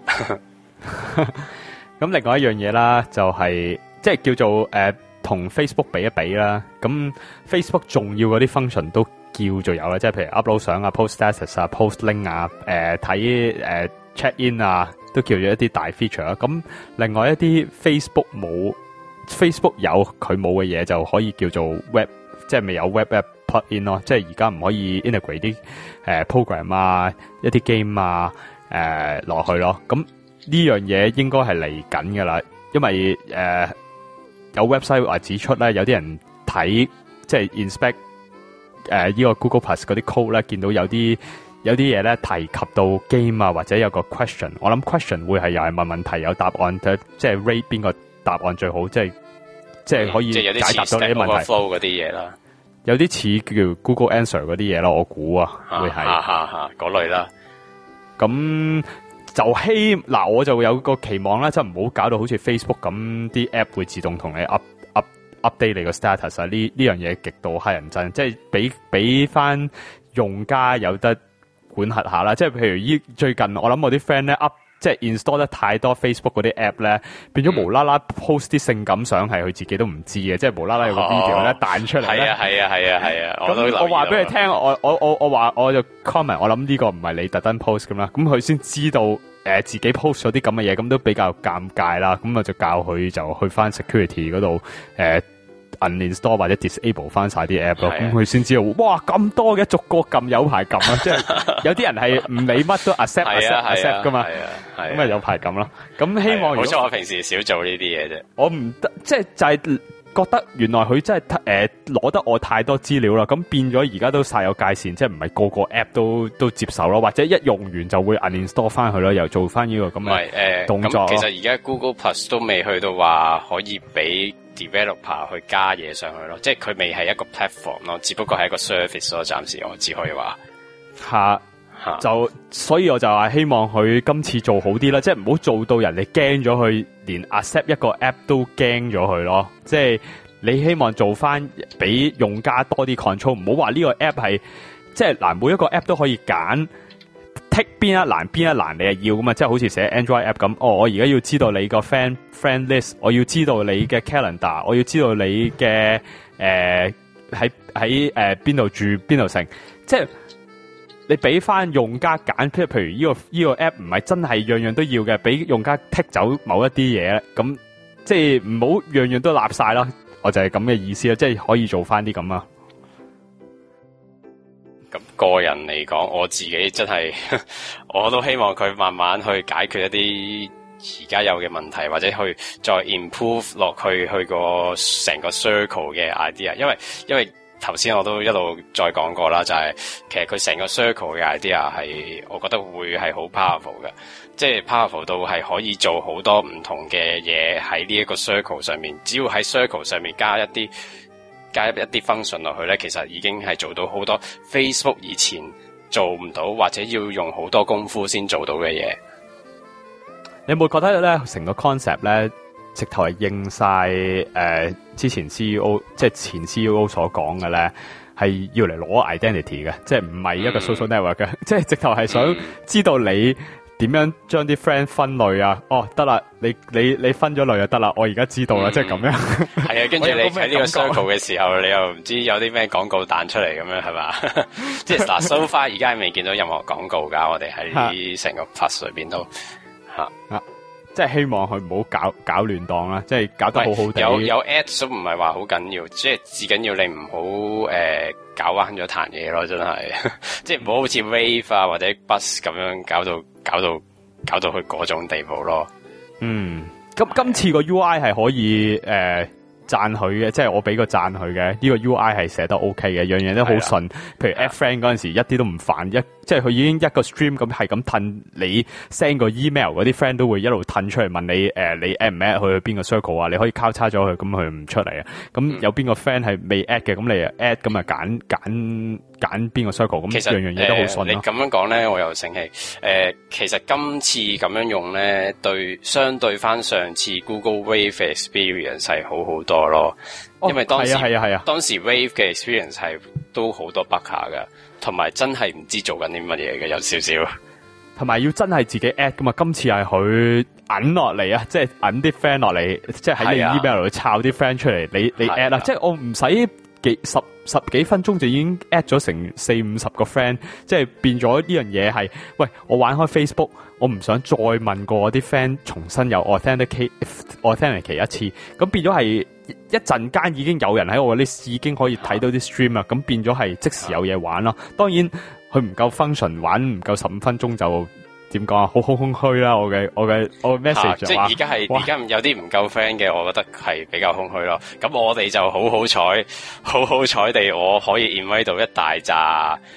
咁另外一樣嘢啦，就係、是、即係叫做誒同、呃、Facebook 比一比啦。咁 Facebook 重要嗰啲 function 都叫做有啦，即係譬如 upload 相啊、post status 啊、post link 啊、誒睇誒 check in 啊，都叫做一啲大 feature 啦。咁另外一啲 Facebook 冇 Facebook 有佢冇嘅嘢，就可以叫做 web， 即係未有 web app plug in 咯。即係而家唔可以 integrate 啲誒、呃、program 啊、一啲 game 啊誒落、呃、去咯。咁呢樣嘢應該係嚟緊噶啦，因為誒、呃、有 website 話指出咧，有啲人睇即係 inspect 誒、呃、呢、這個 Google Plus 嗰啲 code 咧，見到有啲有啲嘢咧提及到 game 啊，或者有個 question， 我諗 question 會係又係問問題有答案，即係 rate 邊個答案最好，即係即係可以解答到呢啲問題。 flow 嗰啲嘢啦， 有啲似叫 Google Answer 嗰啲嘢咯，我估啊，會係吓吓吓嗰類啦。 咁就希嗱，我就有個期望啦，即係唔好搞到好似 Facebook 咁啲 app 會自動同你 up up update 你個 status 啊！呢呢樣嘢極度乞人憎，即係俾俾翻用家有得管轄下啦。即係譬如依最近我諗我啲 friend 咧 up。即係 install 得太多 Facebook 嗰啲 app 咧，變咗無啦啦 post 啲性感相係佢自己都唔知嘅，即係無啦啦有個 video 咧彈出嚟咧。係啊係啊係啊係啊！ 咁我話俾你聽，我我我我話我就 comment，我諗呢個唔係你特登 post 咁啦，咁佢先知道誒、呃、自己 post 咗啲咁嘅嘢，咁都比較尷尬啦。咁我就教佢就去翻 security 嗰度誒。呃uninstall 或者 disable 翻晒啲 app 咯，咁佢先知道，哇咁多嘅逐個撳有排撳啊！即係有啲人係唔理乜都 accept accept accept 噶嘛，咁啊有排撳咯。咁希望，好彩我平時少做呢啲嘢啫。我唔得，即係就係覺得原來佢真係誒攞得我太多資料啦，咁變咗而家都晒有界線，即係唔係個個 app 都都接受咯，或者一用完就會 uninstall 翻佢咯，又做翻呢個咁嘅動作。 其實而家 Google Plus 都未去到話可以俾 developer 去加嘢上去咯，即係佢未係一個 platform 咯，只不過係一個 service 咯，暫時我只可以話吓吓，就所以我就話希望佢今次做好啲啦，即係唔好做到人哋驚咗佢，連 accept 一個 app 都驚咗佢咯，即係你希望做翻俾用家多啲 control， 唔好話呢個 app 係即係嗱，每一個 app 都可以揀。剔邊一欄邊一欄你係要噶嘛，即係好似寫 Android app 咁。哦，我而家要知道你個 friend friend list，我要知道你嘅 calendar，我要知道你嘅誒喺喺誒邊度住邊度成。即係你俾翻用家揀，譬如譬如呢個呢個 app 唔係真係樣樣都要嘅，俾用家剔走某一啲嘢，咁即係唔好樣樣都立晒咯。我就係咁嘅意思啦，即係可以做翻啲咁啊。 咁個人嚟講，我自己真係我都希望佢慢慢去解決一啲而家有嘅問題，或者去再 improve 落去去個成個 circle 嘅 idea。因為因為頭先我都一路再講過啦，就係、是、其實佢成個 circle 嘅 idea 係我覺得會係好 powerful 嘅，即係 powerful 到係可以做好多唔同嘅嘢喺呢一個 circle 上面。只要喺 circle 上面加一啲。加入一啲 function 落去咧，其實已經係做到好多 Facebook 以前做唔到，或者要用好多功夫先做到嘅嘢。 你有冇覺得咧，成個 concept 咧，直頭係應晒誒、呃、之前 C E O 即係前 C E O 所講嘅咧，係要嚟攞 identity 嘅，即係唔係一個 social network 嘅，嗯、即係直頭係想知道你。點樣將啲 friend 分類啊？哦，得啦，你你你分咗類就得啦，我而家知道啦，嗯、即係咁樣。係啊，跟住你喺呢個 circle 嘅時候，你又唔知有啲咩廣告彈出嚟咁樣，係嘛？即係嗱 ，so far 而家係未見到任何廣告噶，我哋喺成個 plus 裏邊都吓啊，即係希望佢唔好搞搞亂檔啦，即係搞得好好地。有有 ads 都唔係話好緊要，即係至緊要你唔好誒搞彎咗壇嘢咯，真係，即係唔好好似 wave 啊或者 bus 咁樣搞到。搞到搞到去嗰種地步咯。嗯，咁今次個 U I 係可以誒。呃讚佢嘅，即係我俾個讚佢嘅，呢個 U I 係寫得 OK 嘅，樣樣都好順。譬如 add friend 嗰陣時，一啲都唔煩，一即係佢已經一個 stream 咁係咁褪你 send 個 email 嗰啲 friend 都會一路褪出嚟問你誒、呃，你 add 唔 add 去邊個 circle 啊？你可以交叉咗佢，咁佢唔出嚟啊。咁有邊個 friend 係未 add 嘅，咁你 add 咁啊揀揀揀邊個 circle，咁樣樣嘢都好順咯。你咁樣講咧，我又醒起誒，其實今次咁樣用咧，對相對翻上次 Google Wave Experience 係好好多咯，因為當時係啊係啊係啊，當時 Wave 嘅 experience 係都好多 bug 下噶，同埋真係唔知做緊啲乜嘢嘅，有少少，同埋要真係自己 add 噶嘛。今次係佢揞落嚟啊，即係揞啲 friend 落嚟，即係喺你 email 度抄啲 friend 出嚟，你你 add 啦，即係我唔使幾十十幾分鐘就已經 add 咗成四五十個 friend， 即係變咗呢樣嘢係，喂，我玩開 Facebook， 我唔想再問過我啲 friend 重新有 authenticate authenticate 一次，咁變咗係一陣間已經有人喺我 list 已經可以睇到啲 stream 啊，咁變咗係即時有嘢玩咯。當然佢唔夠 function 玩唔夠十五分鐘就點講啊，好空空虛啦！我嘅我嘅我嘅 message 就話，即係而家係而家有啲唔夠 friend 嘅，我覺得係比較空虛咯。咁我哋就好好彩，好好彩地我可以 invite 到一大扎誒、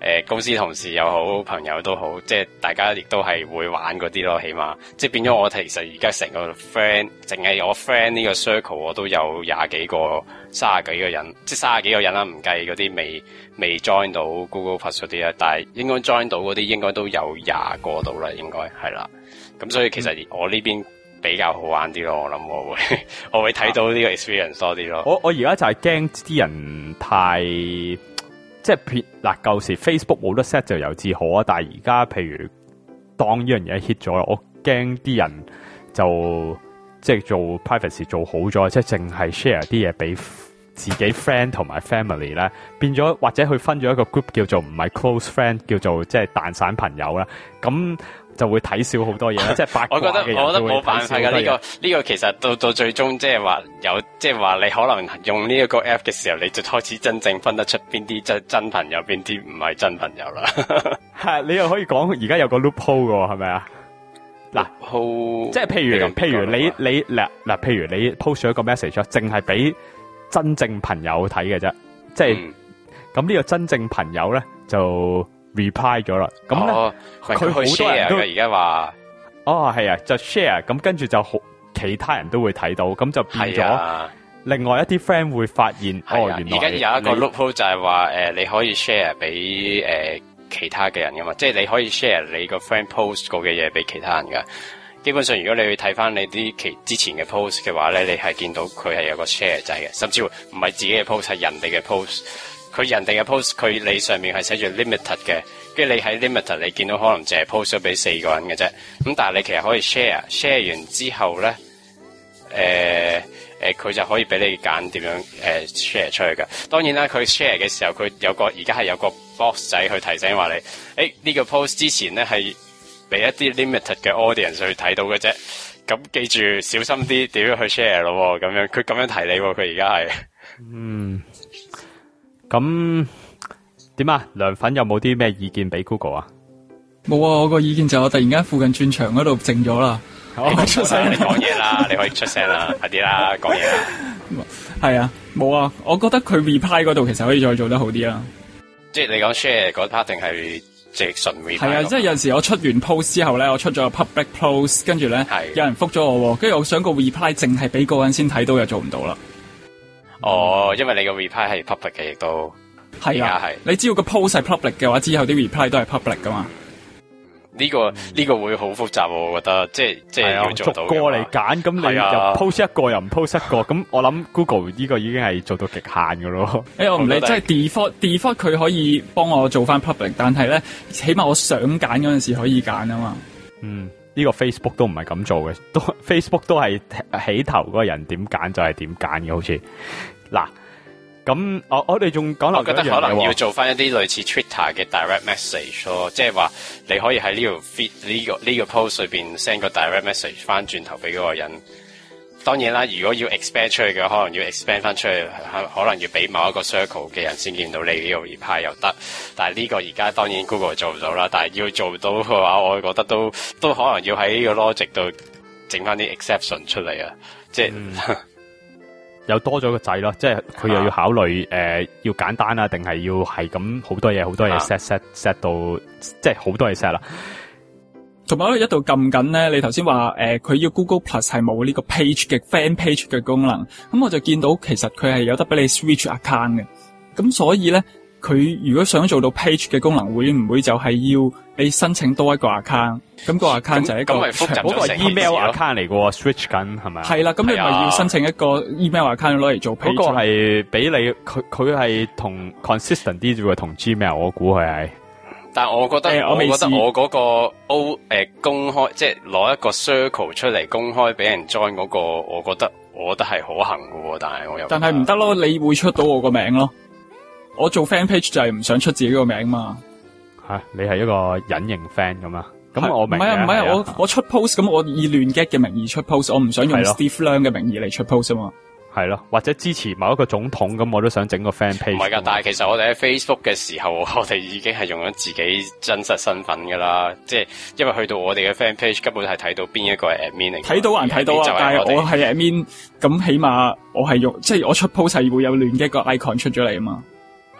呃、公司同事又好，朋友都好，即係大家亦都係會玩嗰啲咯，起碼即係變咗我其實而家成個 friend， 淨係我 friend 呢個 circle 我都有廿幾個、卅幾個人，即係卅幾個人啦，唔計嗰啲未未 join 到 Google Plus 嗰啲啦，但係應該 join 到嗰啲應該都有廿個到啦，應該係啦。咁所以其實我呢邊比較好玩啲咯，我諗我會我會睇到呢個 experience 多啲咯。 我我而家就係驚啲人太即係撇嗱，舊時 Facebook 冇得 set 就由自可啊，但係而家譬如當呢樣嘢 hit 咗啦，我驚啲人就即係做 privacy 做好咗，即係淨係 share 啲嘢俾自己 friend 同埋 family 咧，變咗或者佢分咗一個 group 叫做唔係 close friend， 叫做即係蛋散朋友啦，咁就會睇少好多嘢啦，即係八卦嘅人都會睇少好多嘢。 我覺得我覺得冇辦法㗎，呢、呢個呢、呢個其實到到最終即係話有，即係話你可能用呢一個 app 嘅時候，你就開始真正分得出邊啲真真朋友，邊啲唔係真朋友啦。 係你又可以講而家有個 loophole 喎，係咪啊？嗱，即係譬如譬如你你嗱嗱，譬如你 post 咗一個 message， 淨係俾真正朋友睇嘅啫，即係咁呢個真正朋友咧就 reply 咗啦。咁咧佢好多人都而家話， 哦係啊，就 share， 咁跟住就好其他人都會睇到，咁就變咗另外一啲 friend 會發現，哦原來而家有一個 loophole 就係話誒你可以 share 俾誒。呃其他嘅人噶嘛，即係你可以 share 你個 friend post 過嘅嘢俾其他人噶。基本上，如果你去睇翻你啲其之前嘅 post 嘅話咧，你係見到佢係有個 share 掣嘅，甚至乎唔係自己嘅 post， 係人哋嘅 post。佢人哋嘅 post， 佢你上面係寫住 limited 嘅，跟住你喺 limited 你見到可能淨係 post 咗俾四個人嘅啫。咁但係你其實可以 share，share 完之後咧，誒、呃。誒佢就可以俾你揀點樣誒 share 出去㗎。當然啦，佢 share 嘅時候，佢有個而家係有個 box 仔去提醒話你，誒、欸、呢、這個 post 之前咧係俾一啲 limited 嘅 audience 去睇到嘅啫。咁記住小心啲點樣去 share 咯。咁樣佢咁樣提你，佢而家係嗯咁點啊？涼粉有冇啲咩意見俾 Google 啊？ 冇啊！我個意見就係我突然間附近轉場嗰度靜咗啦。 你出聲，你講嘢啦，你可以出聲啦，快啲啦，講嘢啦。 係啊，冇啊，我覺得佢 reply 嗰度其實可以再做得好啲啦。 即係你講 share 嗰 part 定係直純 reply？係啊，即係有陣時我出完 post 之後咧，我出咗個 public post， 跟住咧有人覆咗我，跟住我想個 reply 淨係俾個人先睇到，又做唔到啦。 哦，因為你個 reply 係 public 嘅，亦都係啊，係。你只要個 post 係 public 嘅話，之後啲 reply 都係 public 噶嘛。 呢、這個呢、這個會好複雜，我覺得，即係即係要做到嘅。 逐個嚟揀，咁你又 post 一個又唔 post 一個，咁我諗 Google 呢個已經係做到極限噶咯。誒、 欸，我唔理，即係 default default 佢可以幫我做翻 public， 但係咧，起碼我想揀嗰陣時可以揀啊嘛。 嗯，呢、這個 Facebook 都唔係咁做嘅，都 Facebook 都係起頭嗰個人點揀就係點揀嘅，好似嗱。咁我我哋仲講落， 我覺得可能要做翻一啲類似 Twitter 嘅 direct message 咯，即係話你可以喺呢條 feed 呢個呢個 post 裏邊 send 個 direct message 翻轉頭俾嗰個人。當然啦，如果要 expand 出去嘅，可能要 expand 翻出去，可能要俾某一個 circle 嘅人先見到你呢個 reply 又得。但係呢個而家當然 Google 做唔到啦，但係要做到嘅話，我覺得都都可能要喺呢個 logic 度整翻啲 exception 出嚟啊，即係。嗯又多咗個掣咯，即係佢又要考慮誒、呃，要簡單啊，定係要係咁好多嘢，好多嘢 set set set 到，即係好多嘢 set 啦。 同埋一度撳緊咧，你頭先話誒，佢、呃、要 Google Plus 係冇呢個 page 嘅 fan page 嘅功能，咁我就見到其實佢係有得俾你 switch account 嘅，咁所以咧，佢如果想做到 page 嘅功能，會唔會就係要你申請多一個 account？咁個 account 就係一個嗰個 email account 嚟嘅 switch 緊係咪？係啦，咁你咪要申請一個 email account 攞嚟做 page。 嗰個係俾你，佢佢係同 consistent 啲啫喎，同 Gmail 我估佢係。 但係我覺得，欸、我，我覺得我嗰個 O 誒、呃、公開，即係攞一個 circle 出嚟公開俾人 join 嗰個，我覺得我覺得係可行嘅喎，但係我又但係唔得咯，你會出到我個名咯。我做 fan page 就係唔想出自己個名嘛。 吓、啊，你係一個隱形 fan 咁啊？咁我明。唔係啊，唔係啊，我我出 post 咁，我以亂 get 嘅名義出 post， 我唔想用 Steve Lang 嘅名義嚟出 post 啊嘛。係咯，或者支持某一個總統咁，我都想整個 fan page。 唔係噶，但係其實我哋喺 Facebook 嘅時候，我哋已經係用咗自己真實身份噶啦，即係因為去到我哋嘅 fan page 根本係睇到邊一個係 admin 嚟。睇到還睇到啊，但係我係 admin，咁起碼我係用，即係我出 post 係會有亂 get 個 icon 出咗嚟啊嘛。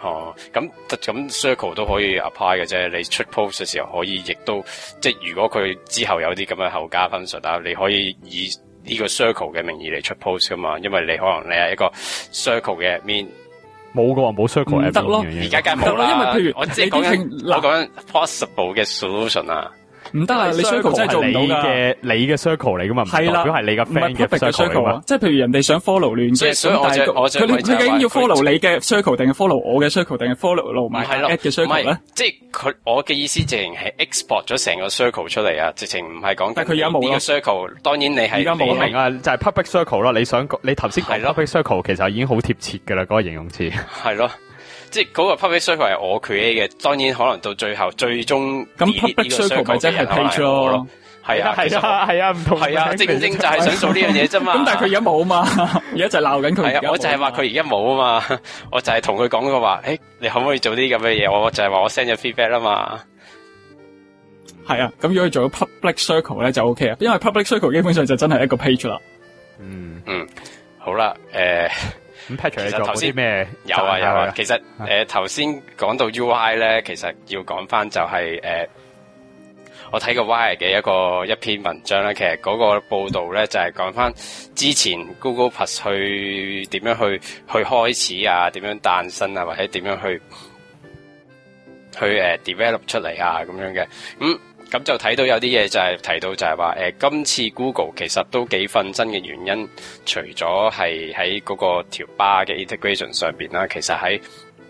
哦，咁咁 circle 都可以 apply 嘅啫。你出 post 嘅時候可以，亦都即係如果佢之後有啲咁嘅後加分術啊，你可以以呢個 circle 嘅名義嚟出 post 噶嘛。因為你可能你係一個 circle 嘅 admin， 冇嘅話冇 circle 唔得咯。 而家梗係冇啦， 因為譬如我即係講緊我講緊 possible 嘅 solution 啊。 唔得啊！你 circle 真係做唔到㗎。 嘅你嘅 circle 嚟噶嘛？唔代表係你嘅 friend 嘅 circle circle 啊！即係譬如人哋想 follow 亂嘅， 所以我就我就佢佢究竟要 follow 你嘅 circle 定係 follow 我嘅 circle 定係 follow 埋 at 嘅 circle 咧？ 即係佢我嘅意思，直情係 export 咗成個 circle 出嚟啊！直情唔係講。 但係佢而家冇呢個 circle，當然你係而家冇明啊，就係 public circle 咯。你想你頭先講 public circle 其實已經好貼切㗎啦，嗰個形容詞。 係咯。即係嗰個 public circle 係我 create 嘅，當然可能到最後最終咁 public circle 咪真係 page 咯， 係啊係啊係啊唔同係啊，正正就係想做呢樣嘢啫嘛。 咁但係佢而家冇啊嘛，而家就鬧緊佢。 係啊，我就係話佢而家冇啊嘛，我就係同佢講過話，誒，你可唔可以做啲咁嘅嘢？我就係話我 send 咗 feedback 啊嘛。 係啊，咁如果佢做到 public circle 咧就 OK 啊，因為 public circle 基本上就真係一個 page 啦。 嗯嗯，好啦，誒。 咁 Patrick 你做啲咩？ 有啊有啊，其實誒頭先講到 U I 咧，其實要講翻就係、是、誒、呃，我睇過 Wire 嘅一個一篇文章咧，其實嗰個報道咧就係講翻之前 Google Plus 去點樣去去開始啊，點樣誕生啊，或者點樣去去誒、呃、develop 出嚟啊咁樣嘅咁。嗯咁就睇到有啲嘢就係提到就係話誒，今次 Google 其實都幾紛爭嘅原因，除咗係喺嗰個條巴嘅 integration 上邊啦，其實喺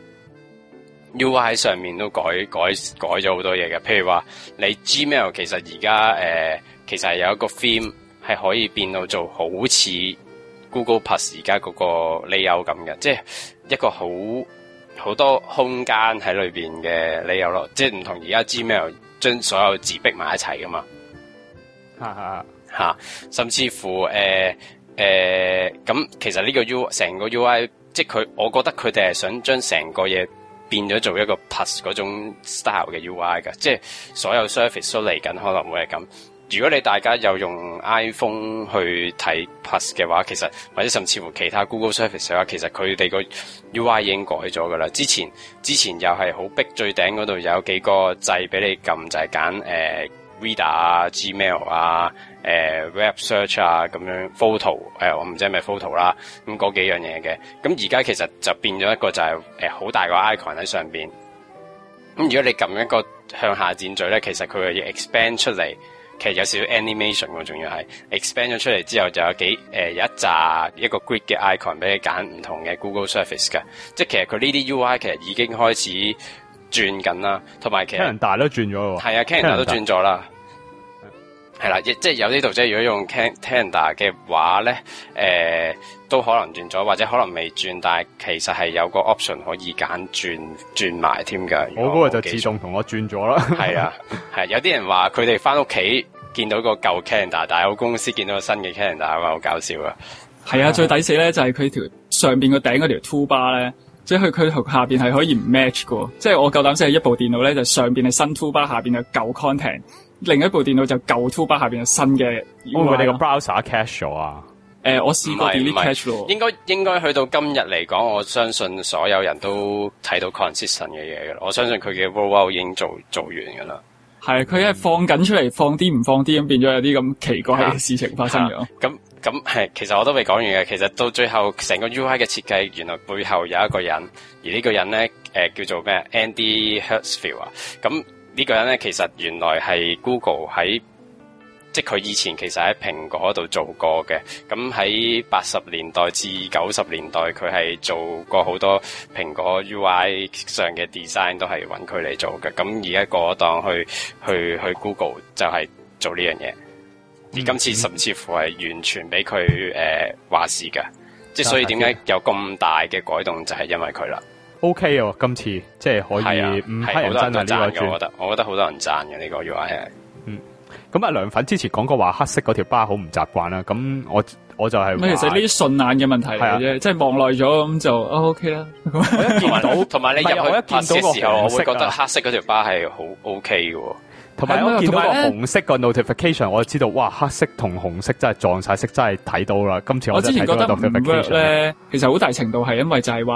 U I 上面都改改改咗好多嘢嘅。譬如話你 Gmail 其實而家誒，其實係有一個 theme 係可以變到做好似 Google Plus 而家嗰個 layout 咁嘅，即係一個好好多空間喺裏邊嘅 layout 咯，即係唔同而家 Gmail。將所有字逼埋一齊噶嘛， 吓吓吓，甚至乎誒誒，咁、呃呃、其實呢個 U 成個 U I， 即係佢，我覺得佢哋係想將成個嘢變咗做一個 Plus 嗰種 style 嘅 U I 噶，即係所有 service 都嚟緊可能會係咁。如果你大家有用 iPhone 去睇 Plus 嘅話，其實或者甚至乎其他 Google Service 嘅話，其實佢哋個 U I 已經改咗噶啦。之前之前又係好逼，最頂嗰度有幾個掣俾你撳，就係揀誒 Reader 啊、Gmail 啊、誒、呃、Web Search 啊咁樣 Photo 誒、呃，我唔知係咪 Photo 啦，咁嗰幾樣嘢嘅。咁而家其實就變咗一個就係誒好大個 icon 喺上邊。咁如果你撳一個向下箭嘴咧，其實佢係要 expand 出嚟。其實有少少 animation 喎，仲要係 expand 咗出嚟之後，就有幾誒、呃、有一紮一個 grid 嘅 icon 俾你揀唔同嘅 Google Service 嘅，即係其實佢呢啲 U I 其實已經開始轉緊啦，同埋其實 Calendar 都轉咗喎， 係啊 Calendar 都轉咗啦，係啦，即係有呢度即係如果用 Calendar 嘅話咧，誒、呃、都可能轉咗，或者可能未轉，但係其實係有個 option 可以揀轉轉埋添㗎。 我嗰個就自動同我轉咗啦。係啊，係有啲人話佢哋翻屋企見到個舊 Calendar，但係我公司見到個新嘅 Calendar 啊嘛，好搞笑啊！ 係啊，最抵死咧就係佢條上邊個頂嗰條 toolbar 咧，即係佢佢同下邊係可以唔 match 㗎，即係我夠膽即係一部電腦咧就上邊係新 toolbar，下邊係舊 content。另一部電腦就舊 toolbar 下邊有新嘅， 會唔會你個 browser cache 咗啊？ 誒、呃，我試過 delete cache 咯。 應該應該去到今日嚟講，我相信所有人都睇到 consistent 嘅嘢㗎啦。我相信佢嘅 rollout 已經做做完㗎啦。 係，佢係放緊出嚟，放啲唔放啲咁，變咗有啲咁奇怪嘅事情發生咗。 咁咁係，其實我都未講完嘅。其實到最後成個 U I 嘅設計，原來背後有一個人，而呢個人咧誒、呃、叫做咩 Andy Hertzfeld 啊。咁呢個人咧，其實原來係 Google 喺，即係佢以前其實喺蘋果度做過嘅。咁喺八十年代至九十年代，佢係做過好多蘋果 U I 上嘅 design， 都係揾佢嚟做嘅。咁而家過咗檔去去去 Google 就係做呢樣嘢，而今次甚至乎係完全俾佢誒話事嘅。即係所以點解有咁大嘅改動，就係因為佢啦。 O K 喎，今次即係可以唔乞人憎啊！呢個轉， 我覺得我覺得好多人讚嘅呢個 U I 係。 嗯，咁啊，涼粉之前講過話黑色嗰條巴好唔習慣啦。咁我我就係， 其實呢啲順眼嘅問題嚟啫，即係望耐咗咁就 O K 啦。 我一見到，同埋你入去我一見到嘅時候，我會覺得黑色嗰條巴係好 O K 嘅。 同埋我見到個紅色個 notification，我就知道哇，黑色同紅色真係撞晒色，真係睇到啦。今次我之前覺得唔 work 咧，其實好大程度係因為就係話。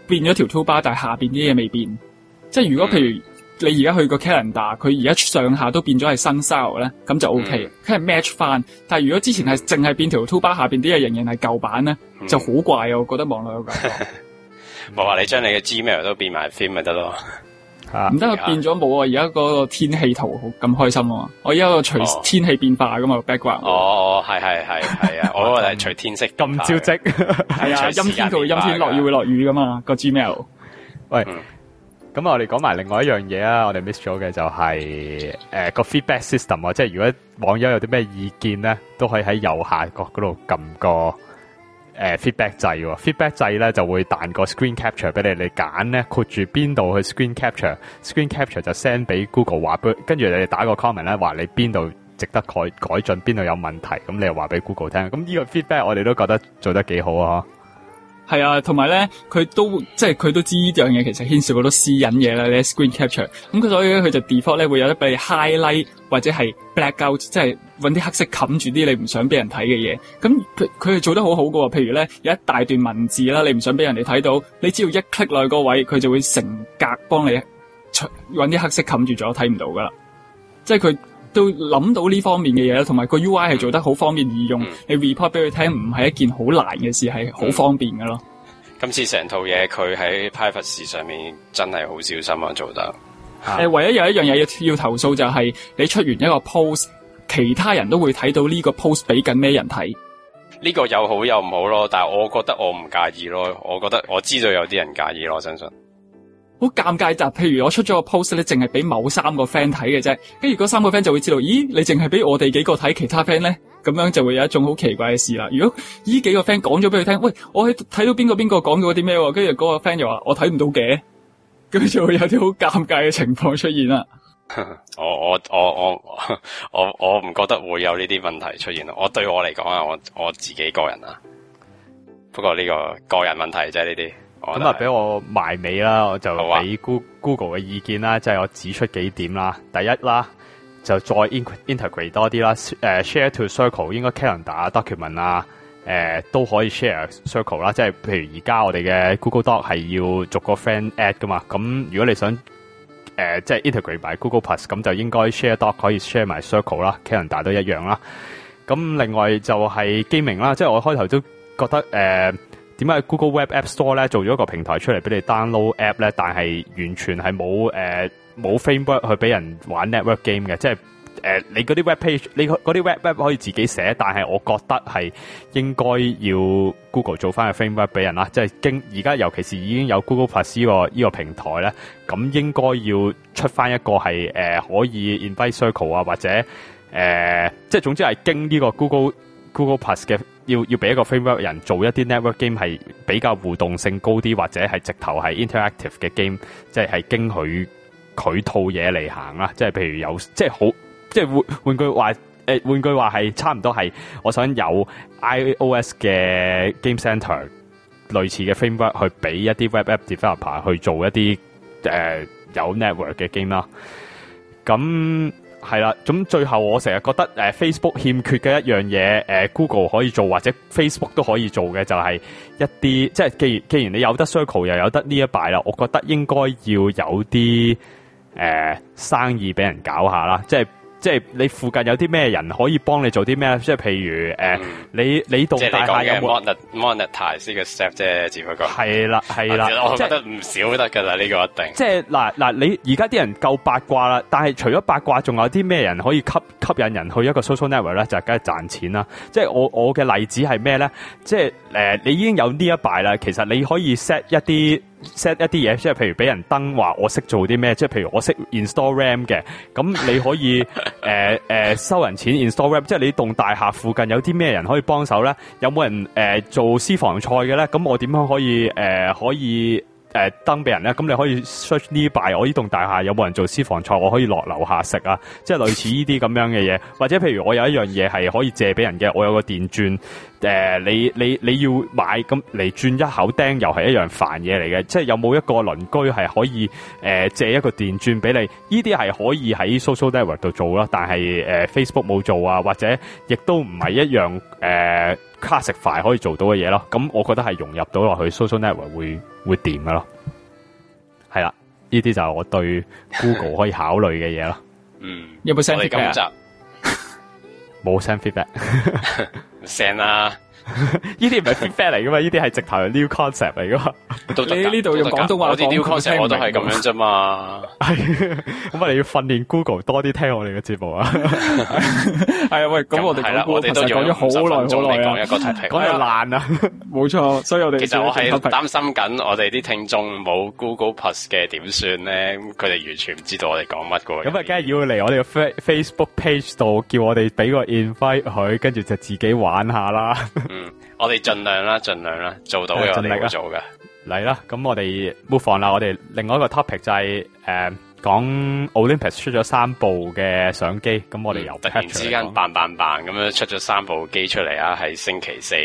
變咗條 toolbar，但係下邊啲嘢未變。即係如果譬如你而家去個 calendar，佢而家上下都變咗係新 style 咧，咁就 OK，佢係 match 翻。但係如果之前係淨係變條 toolbar，下邊啲嘢仍然係舊版咧，嗯、就好怪啊！我覺得望落有感覺。 冇話你將你嘅 Gmail 都變埋 theme 咪得咯。 唔得，佢變咗冇啊！而家嗰個天氣圖好咁開心啊！我而家個隨天氣變化噶嘛 background。 哦，係係係係啊！我嗰個係隨天色咁招積。 係啊，陰天佢會陰天，落雨會落雨噶嘛個 Gmail。 喂，咁、 嗯、 我哋講埋另外一樣嘢啊！我哋 miss 咗嘅就係、是、誒、呃、個 feedback system 啊，即係如果網友有啲咩意見咧，都可以喺右下角嗰度撳個。誒、呃、feedback 掣喎 ，feedback 掣咧就會彈個 screen capture 俾你，你揀咧括住邊度去 screen capture，screen capture 就 send 俾 Google 話，跟住你哋打個 comment 咧話你邊度值得改改進，邊度有問題，咁你又話俾 Google 聽。咁呢個 feedback 我哋都覺得做得幾好啊！係啊，同埋咧佢都即係佢都知呢樣嘢其實牽涉好多私隱嘢啦，你 screen capture，咁佢所以咧佢就 default 咧會有得俾你 highlight 或者係 black out，即係搵啲黑色冚住啲你唔想俾人睇嘅嘢。咁佢佢係做得好好噶喎，譬如咧有一大段文字啦，你唔想俾人哋睇到，你只要一 click 落去個位，佢就會成格幫你搵啲黑色冚住咗，睇唔到噶啦。即係佢都諗到呢方面嘅嘢啦，同埋個 U I 係做得好方便易用，嗯、你 report 俾佢聽唔係一件好難嘅事，係好方便噶咯。 今次成套嘢佢喺 privacy 上面真係好小心啊，做得。 誒、啊，唯一有一樣嘢要要投訴就係你出完一個 post， 其他人都會睇到呢個 post 俾緊咩人睇。 呢個有好有唔好咯，但係我覺得我唔介意咯，我覺得我知道有啲人介意咯，我相信。 好尷尬，就譬如我出咗個 post 咧，淨係俾某三個 friend 睇嘅啫，跟住嗰三個 friend 就會知道，咦，你淨係俾我哋幾個睇，其他 friend 咧，咁樣就會有一種好奇怪嘅事啦。如果呢幾個 friend 講咗俾佢聽，喂，我睇到邊個邊個講咗啲咩，跟住嗰個 friend 又話我睇唔到嘅，咁就會有啲好尷尬嘅情況出現啦。 我我我我我我唔覺得會有呢啲問題出現咯。我對我嚟講啊，我我自己個人啊，不過呢個個人問題啫，呢啲。 咁啊，俾我埋尾啦，我就俾 Google 嘅意見啦，即係我指出幾點啦。第一啦，就再 integrate 多啲啦。誒、uh, share to circle 應該 calendar document 啊，誒、呃、都可以 share circle 啦。即係譬如而家我哋嘅 Google Doc 係要逐個 friend add 噶嘛。咁如果你想誒、呃、即係 integrate 埋 Google Plus， 咁就應該 share doc 可以 share 埋 circle 啦 ，calendar 都一樣啦。咁另外就係 gaming 啦，即係我開頭都覺得誒。呃點解 Google Web App Store 咧做咗一個平台出嚟俾你 download app 咧，但係完全係冇誒冇 framework 去俾人玩 network game 嘅，即係誒、呃、你嗰啲 web page， 你嗰啲 web app 可以自己寫，但係我覺得係應該要 Google 做翻個 framework 俾人啦，即係經而家尤其是已經有 Google Plus 呢個呢個平台咧，咁應該要出翻一個係誒、呃、可以 invite circle 啊，或者誒、呃、即係總之係經呢個 Google Google Plus 嘅。要要俾一個 framework 人做一啲 network game 係比較互動性高啲，或者係直頭係 interactive 嘅 game， 即係係經佢佢套嘢嚟行啦。即係譬如有即係好即係換換句話誒換句話係差唔多係我想有 iOS 嘅 Game Center 類似嘅 framework 去俾一啲 web app developer 去做一啲誒、呃、有 network 嘅 game 啦。咁係啦，咁最後我成日覺得誒、呃、Facebook 欠缺嘅一樣嘢，誒、呃、Google 可以做或者 Facebook 都可以做嘅就係一啲，即係既然既然你有得 Circle 又有得呢一擺啦，我覺得應該要有啲誒、呃、生意俾人搞下啦，即係。即係你附近有啲咩人可以幫你做啲咩？即係譬如誒、呃嗯，你你棟大廈有冇 monetize 呢個 step 啫？只不過係啦係啦， 我覺得唔少得噶啦，呢、這個一定。即係嗱嗱，你而家啲人夠八卦啦，但係除咗八卦，仲有啲咩人可以吸吸引人去一個 social network 咧？就係梗係賺錢啦。即係我我嘅例子係咩咧？即係誒、呃，你已經有呢一bài啦，其實你可以 set 一啲。set 一啲嘢，即係譬如俾人登話我識做啲咩，即係譬如我識 install RAM 嘅，咁你可以誒誒、呃呃、收人錢 install RAM， 即係你棟大廈附近有啲咩人可以幫手咧？有冇人誒、呃、做私房菜嘅咧？咁我點樣可以誒、呃、可以？誒、呃，登俾人咧，咁你可以 search 呢排我呢棟大廈有冇人做私房菜，我可以落樓下食啊，即係類似呢啲咁樣嘅嘢，或者譬如我有一樣嘢係可以借俾人嘅，我有個電鑽，誒、呃，你你你要買咁嚟轉一口釘，又係一樣煩嘢嚟嘅，即係有冇一個鄰居係可以誒、呃、借一個電鑽俾你？呢啲係可以喺 social network 度做啦，但係誒、呃、Facebook 冇做啊，或者亦都唔係一樣誒。呃 Classify 可以做到嘅嘢咯。咁我覺得係融入到落去 social network 會會掂嘅咯。係啦，呢啲就係我對 Google 可以考慮嘅嘢咯。 嗯， 有冇 send 我哋 feedback 今啊？ 冇 send feedback， send 啦， 呢啲唔係 feedback 嚟噶嘛？呢啲係直頭 new concept 嚟噶嘛？ 都得㗎你呢度用廣東話我啲 new 講 concept 我都係咁樣啫嘛。 係咁我哋要訓練 Google 多啲聽我哋嘅節目啊！ 係啊，喂，咁我哋係啦， 講我哋都講咗用五十分好耐鐘嚟講好耐啊， 一個 topic。 講又爛啊！ 冇錯，所以我哋其實我係做一個 topic 擔心緊，我哋啲聽眾冇 Google Plus 嘅點算咧？佢哋完全唔知道我哋講乜噶。 咁啊，梗係要嚟我哋嘅 Facebook page 度，叫我哋俾個 invite 佢，跟住就自己玩下啦。 嗯，我哋盡量啦，盡量啦，做到嘅我哋會做嘅。 嚟啦，咁我哋 move on 啦。我哋另外一個 topic 就係誒講 Olympus 出咗三部嘅相機，咁我哋由嗯突然之間嘭嘭嘭咁樣出咗三部機出嚟啊！係星期四。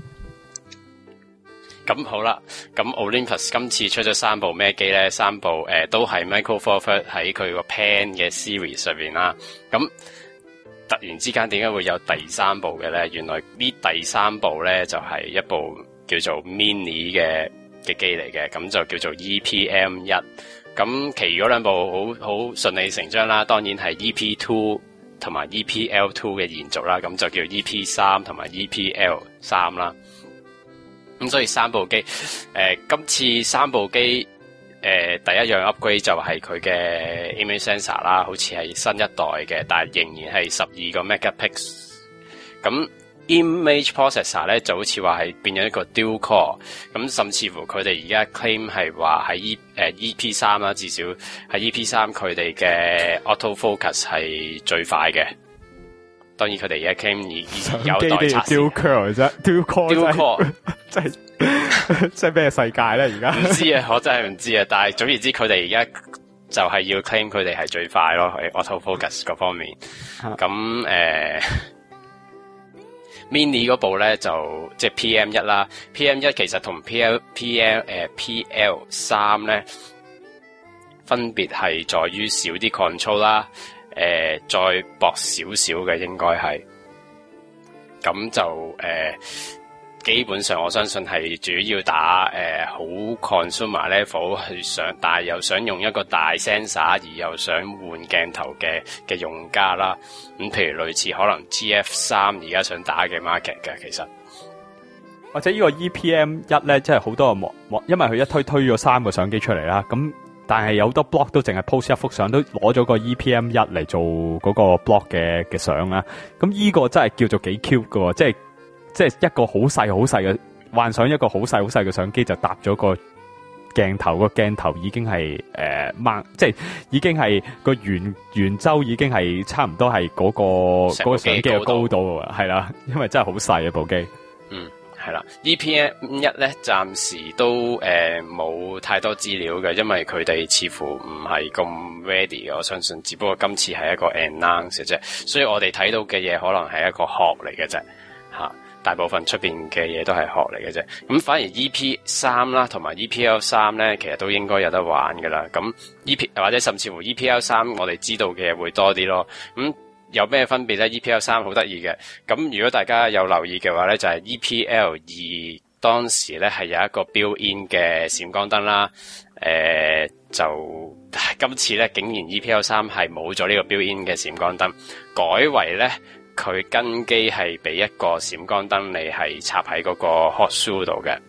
咁好啦，咁 Olympus 今次出咗三部咩機咧？三部誒、呃、都係 Micro Four Third 喺佢個 Pen 嘅 series 上邊啦。咁突然之間點解會有第三部嘅咧？原來呢第三部咧就係、是、一部叫做 Mini 嘅嘅機嚟嘅，咁就叫做 E P M 一。咁其餘嗰兩部好好順理成章啦，當然係 E P Two 同埋 E P L Two 嘅延續啦，咁就叫 E P 三同埋 E P L 三啦。咁所以三部機，誒、呃，今次三部機，誒、呃，第一樣 upgrade 就係佢嘅 image sensor 啦，好似係新一代嘅，但係仍然係十二個 megapixel。咁 image processor 咧就好似話係變咗一個 dual core，咁甚至乎佢哋而家 claim 係話喺 E 誒 E P 三啦，至少喺 E P 三佢哋嘅 auto focus 係最快嘅。當然佢哋而家 claim 已已有待測試。 dual core 啫 ，dual core，dual core 即係即係咩世界咧？而家唔知啊，我真係唔知啊。但係總言之，佢哋而家就係要 claim 佢哋係最快咯，喺 auto focus 嗰方面。咁誒、呃、，mini 嗰部咧就即係 P M 一啦 ，P M 一其實同 P L P L 誒 P L 三咧分別係在於少啲 control 啦。誒、呃，再薄少少嘅應該係，咁就誒、呃，基本上我相信係主要打誒好、呃、consumer level 去想，但係又想用一個大 sensor 而又想換鏡頭嘅嘅用家啦。咁譬如類似可能 G F 三而家想打嘅 market 嘅，其實或者呢個 E P M 一咧，即係好多個模模，因為佢一推推咗三個相機出嚟啦，咁。但係有好多 blog 都淨係 post 一幅相，都攞咗個 E P M 一嚟做嗰個 blog 嘅嘅相啦。咁呢個真係叫做幾 cute 㗎，即係即係一個好細好細嘅幻想，一個好細好細嘅相機就搭咗個鏡頭，個鏡頭已經係誒掹，即係已經係個圓圓周已經係差唔多係嗰、嗰個嗰、嗰個相機嘅高度啊，係啦，因為真係好細啊部機。 嗯。係啦 ，E P M 一咧，暫時都誒冇、呃、太多資料嘅，因為佢哋似乎唔係咁 ready 嘅。我相信，只不過今次係一個 announce 嘅啫，所以我哋睇到嘅嘢可能係一個殼嚟嘅啫，吓，大部分出邊嘅嘢都係殼嚟嘅啫。咁反而 E P 三啦，同埋 E P L 三咧，其實都應該有得玩噶啦。咁 E P 或者甚至乎 E P L 三，我哋知道嘅嘢會多啲咯。咁有咩分別咧 ？E P L 三好得意嘅，咁如果大家有留意嘅話咧，就係、是、E P L 二當時咧係有一個 built-in 嘅閃光燈啦，誒、呃、就今次咧竟然 E P L 三係冇咗呢個 built-in 嘅閃光燈，改為咧佢跟機係俾一個閃光燈你係插喺嗰個 hot shoe 度嘅。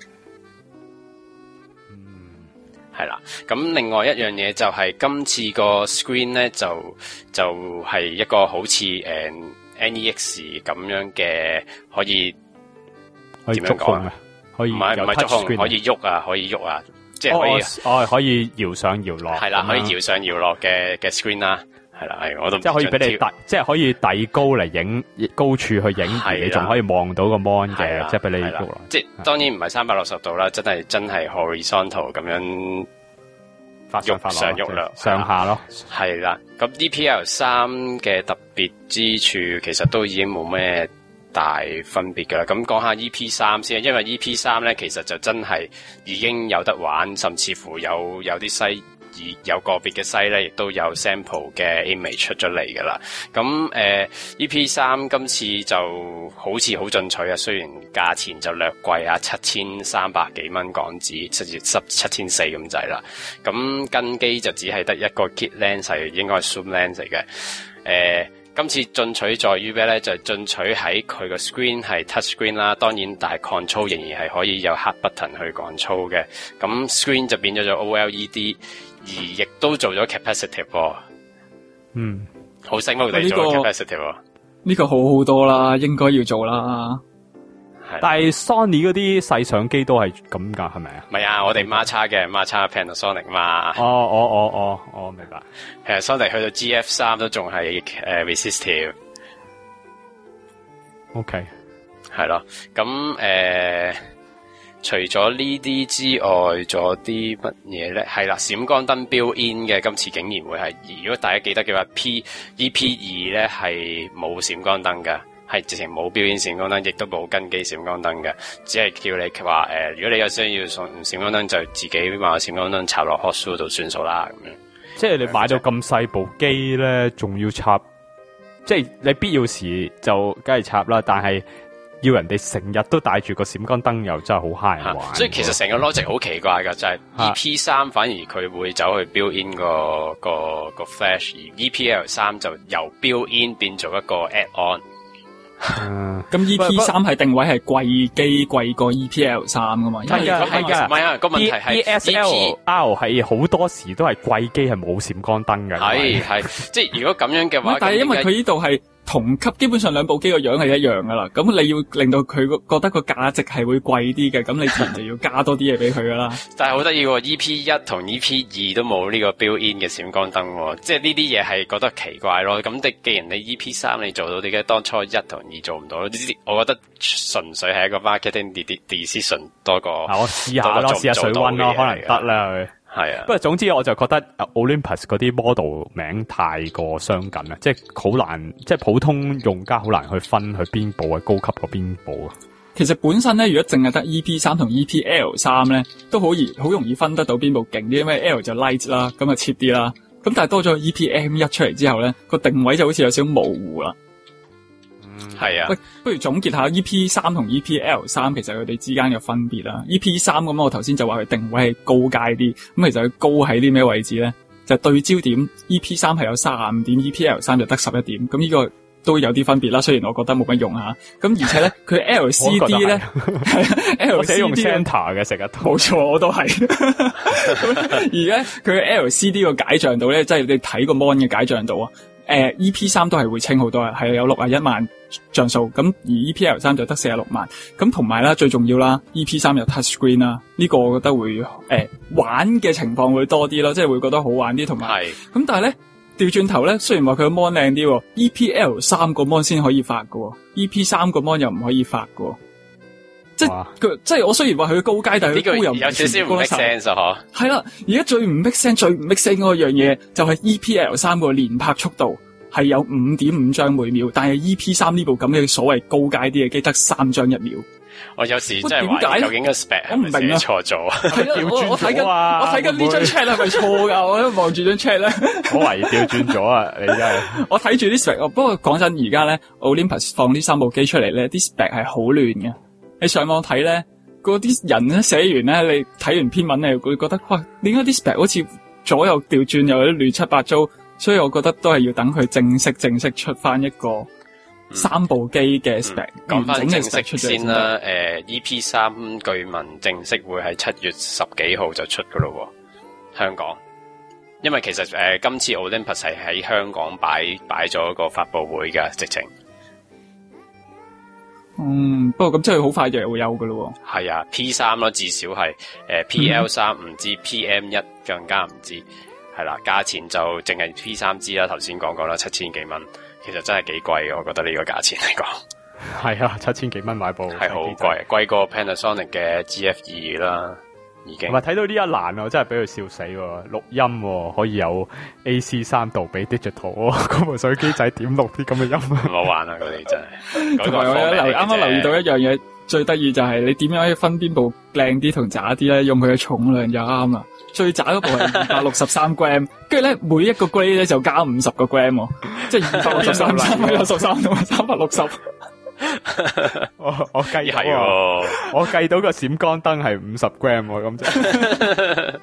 係啦，咁另外一樣嘢就係今次個 screen 咧就就係、是、一個好似誒 N E X 咁樣嘅，可以點樣講啊？可以唔係唔係觸控，可以喐啊，可以喐啊，即係可以哦，可以搖上搖落， 係啦，可以搖上搖落嘅嘅 screen 啦，係啦，係我都即係可以俾你遞，即係可以遞高嚟影高處去影，你仲可以望到個 mon 嘅，即係俾你喐落。 即係當然唔係三百六十度啦，真係真係 horizontal 咁樣喐上喐落上下咯。 係啦，咁 E P L 三嘅特別之處其實都已經冇咩大分別噶啦。咁講下 E P 三先，因為 E P 三咧其實就真係已經有得玩，甚至乎有有啲西而有個別嘅西咧，亦都有 sample 嘅 image 出咗嚟噶啦。咁誒、呃、E P 三今次就好似好進取啊，雖然價錢就略貴啊，七千三百幾蚊港紙，七至十七千四咁滯啦。咁跟機就只係得一個 kit lens 係應該係 zoom lens 嚟嘅。誒、呃，今次進取在於咩咧？就係、進取喺佢個 screen 係 touch screen 啦，當然但係 control 仍然係可以有黑 button 去 control 嘅。咁 screen 就變咗咗 O L E D， 而亦都做咗 capacitive 喎。 嗯， 好醒目地做咗 capacitive 喎。 呢個好好多啦，應該要做啦。 但係 Sony 嗰啲細相機都係咁噶，係咪啊？ 唔係啊，我哋孖叉嘅孖叉 Panasonic 嘛。 哦，我我我我明白。 其實 Sony 去到 G F 三都仲係誒 resistive。 OK， 係咯。咁誒、呃，除咗呢啲之外，仲有啲乜嘢咧？係啦，閃光燈 built in 嘅，今次竟然會係。如果大家記得嘅話 ，P E P 二咧係冇閃光燈㗎。係直情冇標顯閃光燈，亦都冇跟機閃光燈嘅，只係叫你話誒、呃，如果你有需要送閃光燈，就自己買個閃光燈插落 hotspot 度算數啦咁樣。 即係你買到咁細部機咧，仲要插，即係你必要時就梗係插啦，但係要人哋成日都帶住個閃光燈，又真係好蝦人玩。 所以其實成個 logic 好奇怪㗎，就係、是、E P 三反而佢會走去 build in 個個個 flash， 而 E P L 三就由 build in 變做一個 add on。 嗯， 咁 E P 三係定位係貴機貴過 E P L 三噶嘛？ 係噶係噶， 唔係啊，個問題係 D S L R 係好多時都係貴機係冇閃光燈嘅。 係係，即係如果咁樣嘅話， 但係因為佢呢度係同級，基本上兩部機個樣係一樣噶啦。咁你要令到佢覺得個價值係會貴啲嘅，咁你自然就要加多啲嘢俾佢噶啦。 但係好得意喎 ，E P 一同 E P 二都冇呢個 built in 嘅閃光燈，即係呢啲嘢係覺得奇怪咯。咁你既然你 E P 三你做到，點解當初一同二做唔到？呢啲我覺得純粹係一個 marketing decision 多過。 我試下咯，試下水溫咯，可能得啦佢。 係啊， 不過總之我就覺得 Olympus 嗰啲 model 名太過相近啦，即係好難，即係普通用家好難去分去邊部係高級過邊部啊。 其實本身咧，如果淨係得 E P 三同 E P L 三咧，都好易好容易分得到邊部勁啲，因為 L 就 light 啦，咁啊 cheap 啲啦。咁但係多咗 E P M 一出嚟之後咧，個定位就好似有少少模糊啦。 係啊， 喂，不如總結下 E P 三同 E P L 三其實佢哋之間嘅分別啦。E P 三咁我頭先就話佢定位係高階啲，咁其實佢高喺啲咩位置咧？就對焦點 E P 三係有三十五點 ，E P L 三就得十一點，咁呢個都有啲分別啦。雖然我覺得冇乜用吓，咁而且咧佢 L C D 咧，L C D 用 center 嘅成日冇錯，我都係。而家佢 L C D 個解像度咧，即係你睇個 mon 嘅解像度啊。誒 ，E P 三都係會清好多嘅，係有六十一萬像素，咁而 E P L 三就得四十六萬，咁同埋啦，最重要啦 ，E P 三有 touch screen 啦，呢、這個我覺得會誒、呃、玩嘅情況會多啲咯，即係會覺得好玩啲，同埋咁但係咧調轉頭咧，雖然話佢個 mon 靚啲 ，E P L 三個 mon 先可以發嘅 ，E P 三個 mon 又唔可以發嘅。即係佢，即係我雖然話佢高階，但係佢高又唔有少少唔 make sense 啊！ 嗬，係啦，而家最唔 make sense、最唔 make sense 嗰樣嘢就係 E P L 三個連拍速度係有五點五張每秒，但係 E P 三呢部咁嘅所謂高階啲嘅機得三張一秒。 我有時真係懷疑究竟個 spec 係咪寫錯咗？ 係啦，我我睇緊我睇緊呢張 chat 係咪錯噶？我喺望住張 chat 咧， 我懷疑調轉咗啊！你真係我睇住啲 spec， 不過講真，而家咧 Olympus 放呢三部機出嚟咧，啲 spec 係好亂嘅。你上網睇咧。嗰啲人咧寫完咧，你睇完篇文你會覺得哇，點解啲 spec 好似左右調轉又有啲亂七八糟，所以我覺得都係要等佢正式正式出翻一個三部機嘅 spec， 講翻正式出先啦。誒 ，E P 三據聞正式會喺七月十幾號就出噶咯，香港。因為其實誒、呃、今次 Olympus 係喺香港擺擺咗個發佈會嘅直情。 嗯，不過咁真係好快就會有噶咯。 係啊 ，P 三咯，至少係誒、呃、P L 三唔知 P M 一更加唔知，係啦，價錢就淨係 P 三知啦，頭先講過啦，七千幾蚊，其實真係幾貴嘅，我覺得呢個價錢嚟講。 係啊，七千幾蚊買部係好貴，貴過 Panasonic 嘅 G F 二啦。已經唔係睇到呢一欄我真係俾佢笑死喎！錄音、哦、可以有 A C 三度比 digital， 嗰部相機仔點錄啲咁嘅音？ 唔好玩啊！佢哋真係。 同埋我有留啱啱留意到一樣嘢， 最得意就係你點樣可以分邊部靚啲同渣啲咧？用佢嘅重量就啱啦。最渣嗰部係二百六十三 gram， 跟住咧每一個 grade 咧就加五十個 gram， 喎即係二百六十三、三百六十三同埋三百六十。 我我計係喎，我計到個閃光燈係五十 gram 喎，咁就誒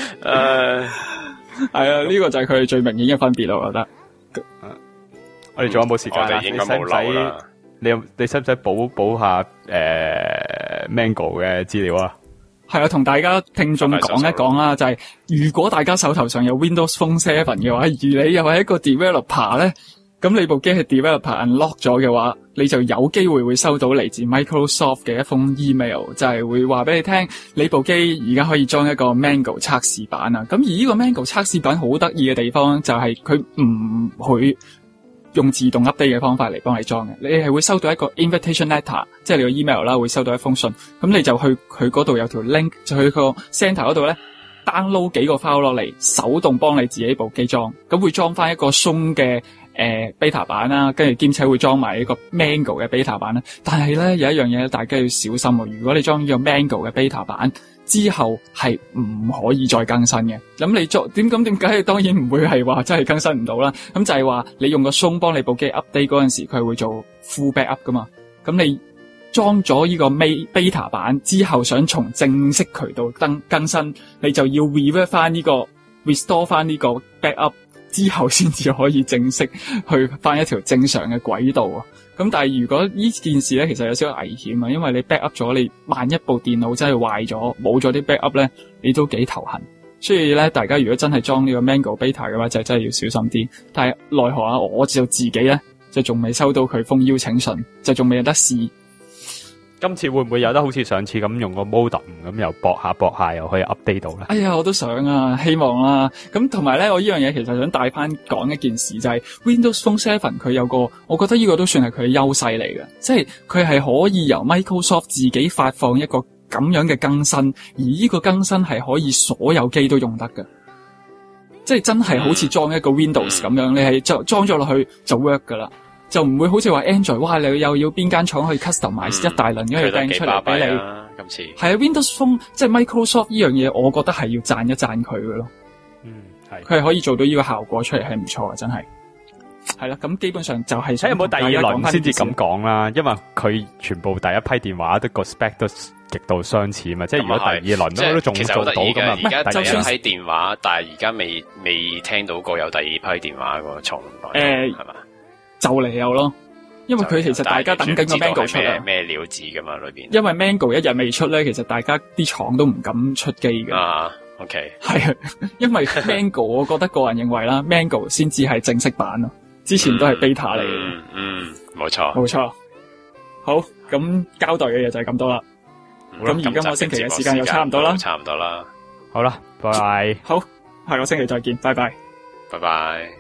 係啊，呢個就係佢哋最明顯嘅分別咯，我覺得。 我哋仲有冇時間啊？ 我哋應該冇漏啦。 你有你使唔使補補下誒、呃、Mango 嘅資料啊？ 係啊，同大家聽眾講一講啦，就係、是、如果大家手頭上有 Windows Phone 七嘅話，而你又係一個 developer 咧，咁你部機係 developer unlock 咗嘅話，你就有機會會收到嚟自 Microsoft 嘅一封 email，就係會話俾你聽，你部機而家可以裝一個 Mango 測試版啊。咁而呢個 Mango 測試版好得意嘅地方就係佢唔會用自動 update 嘅方法嚟幫你裝嘅，你係會收到一個 invitation letter， 即係你個 email 啦，會收到一封信，咁你就去佢嗰度有條 link， 就去個 center 嗰度咧 download 幾個 file 落嚟，手動幫你自己部機裝，咁會裝翻一個鬆嘅誒 beta 版啦，跟住兼且會裝埋一個 Mango 嘅 beta 版啦。但係咧有一樣嘢大家要小心喎，如果你裝呢個 Mango 嘅 beta 版之後係唔可以再更新嘅，咁你作點咁點解？當然唔會係話真係更新唔到啦。咁就係話你用個鬆幫你部機 update 嗰陣時，佢係會做 full backup 噶嘛。咁你裝咗呢個 beta 版之後，想從正式渠道更更新，你就要 revert 翻呢個 restore 翻呢個 backup 之後，先至可以正式去翻一條正常嘅軌道啊。咁但係如果呢件事咧，其實有少少危險啊，因為你 backup 咗，你萬一部電腦真係壞咗，冇咗啲 backup 咧，你都幾頭痕。所以咧，大家如果真係裝呢個 Mango Beta 嘅話，就真係要小心啲。但係奈何啊，我就自己咧就仲未收到佢封邀請信，就仲未有得試。 今次會唔會有得好似上次咁用個 modem 咁又駁下駁下又可以 update 到咧？ 哎呀，我都想啊，希望啦。咁同埋咧，我呢樣嘢其實想帶翻講一件事，就係 Windows Phone 七佢有個，我覺得呢個都算係佢嘅優勢嚟嘅，即係佢係可以由 Microsoft 自己發放一個咁樣嘅更新，而呢個更新係可以所有機都用得嘅，即係真係好似裝一個 Windows 咁樣，你係裝裝咗落去就 work 噶啦。就唔會好似話 Android， 哇！你又要邊間廠去 customize、嗯、一大輪，跟住掟出嚟俾你。 今次係啊 ，Windows Phone 即係 Microsoft 呢樣嘢，我覺得係要讚一讚佢嘅咯。 嗯，係。佢係可以做到呢個效果出嚟，係唔錯嘅，真係。係啦，咁基本上就係。睇有冇第二輪先至咁講啦，因為佢全部第一批電話都個 spec 都極度相似嘛，即係如果第二輪都仲做到咁啊， 而家就算喺電話，但係而家未未聽到過有第二批電話個從來誒係嘛？ 就嚟有咯，因為佢其實大家等緊個 Mango 出啊， 咩料子噶嘛裏邊。 因為 Mango 一日未出咧，其實大家啲廠都唔敢出機嘅。 啊 ，OK， 係啊，因為 Mango 我覺得個人認為啦，Mango 先至係正式版咯，之前都係 beta 嚟嘅。 嗯嗯，冇錯， 冇錯。好，咁交代嘅嘢就係咁多啦。咁而今個星期嘅時間又差唔多啦， 差唔多啦。 好啦，拜拜。 好，下個星期再見，拜拜， 拜拜。